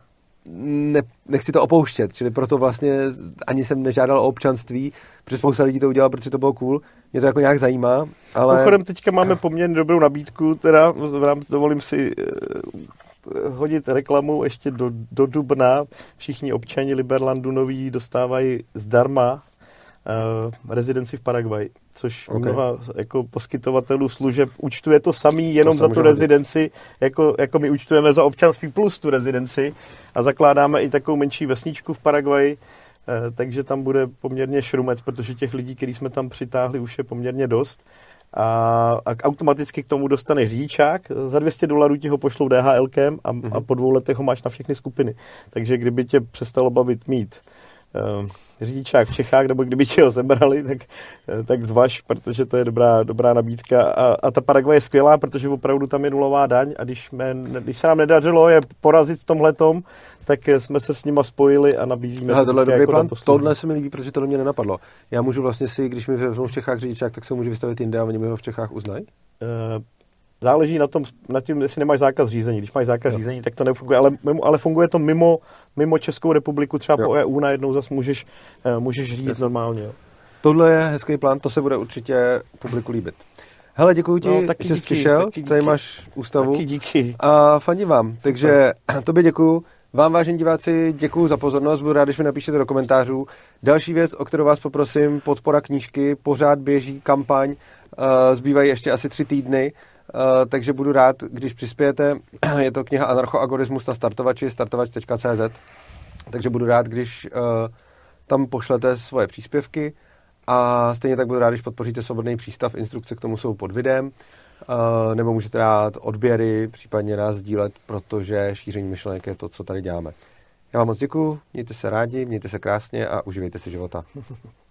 Speaker 1: nechci to opouštět, čili proto vlastně ani jsem nežádal o občanství, protože spousta lidí to udělala, protože to bylo cool. Mě to jako nějak zajímá, ale...
Speaker 3: Pochodem teďka máme poměrně dobrou nabídku, teda dovolím si hodit reklamu ještě do dubna. Všichni občani Liberlandu noví dostávají zdarma rezidenci v Paraguaji, což mnoha jako poskytovatelů služeb účtuje to samý jenom za tu rezidenci, jako my účtujeme za občanství plus tu rezidenci a zakládáme i takovou menší vesničku v Paraguaji, takže tam bude poměrně šrumec, protože těch lidí, který jsme tam přitáhli, už je poměrně dost. A automaticky k tomu dostaneš řidičák, za $200 ti ho pošlou DHLkem a po 2 letech ho máš na všechny skupiny. Takže kdyby tě přestalo bavit mít řidičák v Čechách, nebo kdyby tě ho zebrali, tak zvaž, protože to je dobrá nabídka. A ta Paraguay je skvělá, protože opravdu tam je nulová daň a když se nám nedařilo je porazit v tomhletom, tak jsme se s nima spojili a nabízíme.
Speaker 1: Tohle je dobrý plán. Tohle se mi líbí, protože to mě nenapadlo. Já můžu vlastně si, když mi vezmou v Čechách řidičák, tak se můžu vystavit jinde a oni mi ho v Čechách uznají?
Speaker 2: Záleží na tím, jestli nemáš zákaz řízení. Když máš zákaz řízení, tak to nefunguje, ale funguje to mimo Českou republiku, třeba po EU najednou zase můžeš řídit normálně. Jo.
Speaker 1: Tohle je hezký plán, to se bude určitě publiku líbit. Hele, děkuji ti, že jsi přišel, tady máš ústavu.
Speaker 2: Taky díky.
Speaker 1: A fandím vám, takže tobě děkuju. Vám, vážení diváci, děkuju za pozornost, budu rád, když mi napíšete do komentářů. Další věc, o kterou vás poprosím, podpora knížky, pořád běží kampaň, zbývají ještě asi 3 týdny, takže budu rád, když přispějete. Je to kniha Anarchoagorismus na startovači, startovač.cz, takže budu rád, když tam pošlete svoje příspěvky a stejně tak budu rád, když podpoříte Svobodný přístav, instrukce k tomu jsou pod videem, nebo můžete dát odběry, případně nás sdílet, protože šíření myšlenek je to, co tady děláme. Já vám moc děkuju, mějte se rádi, mějte se krásně a uživejte si života.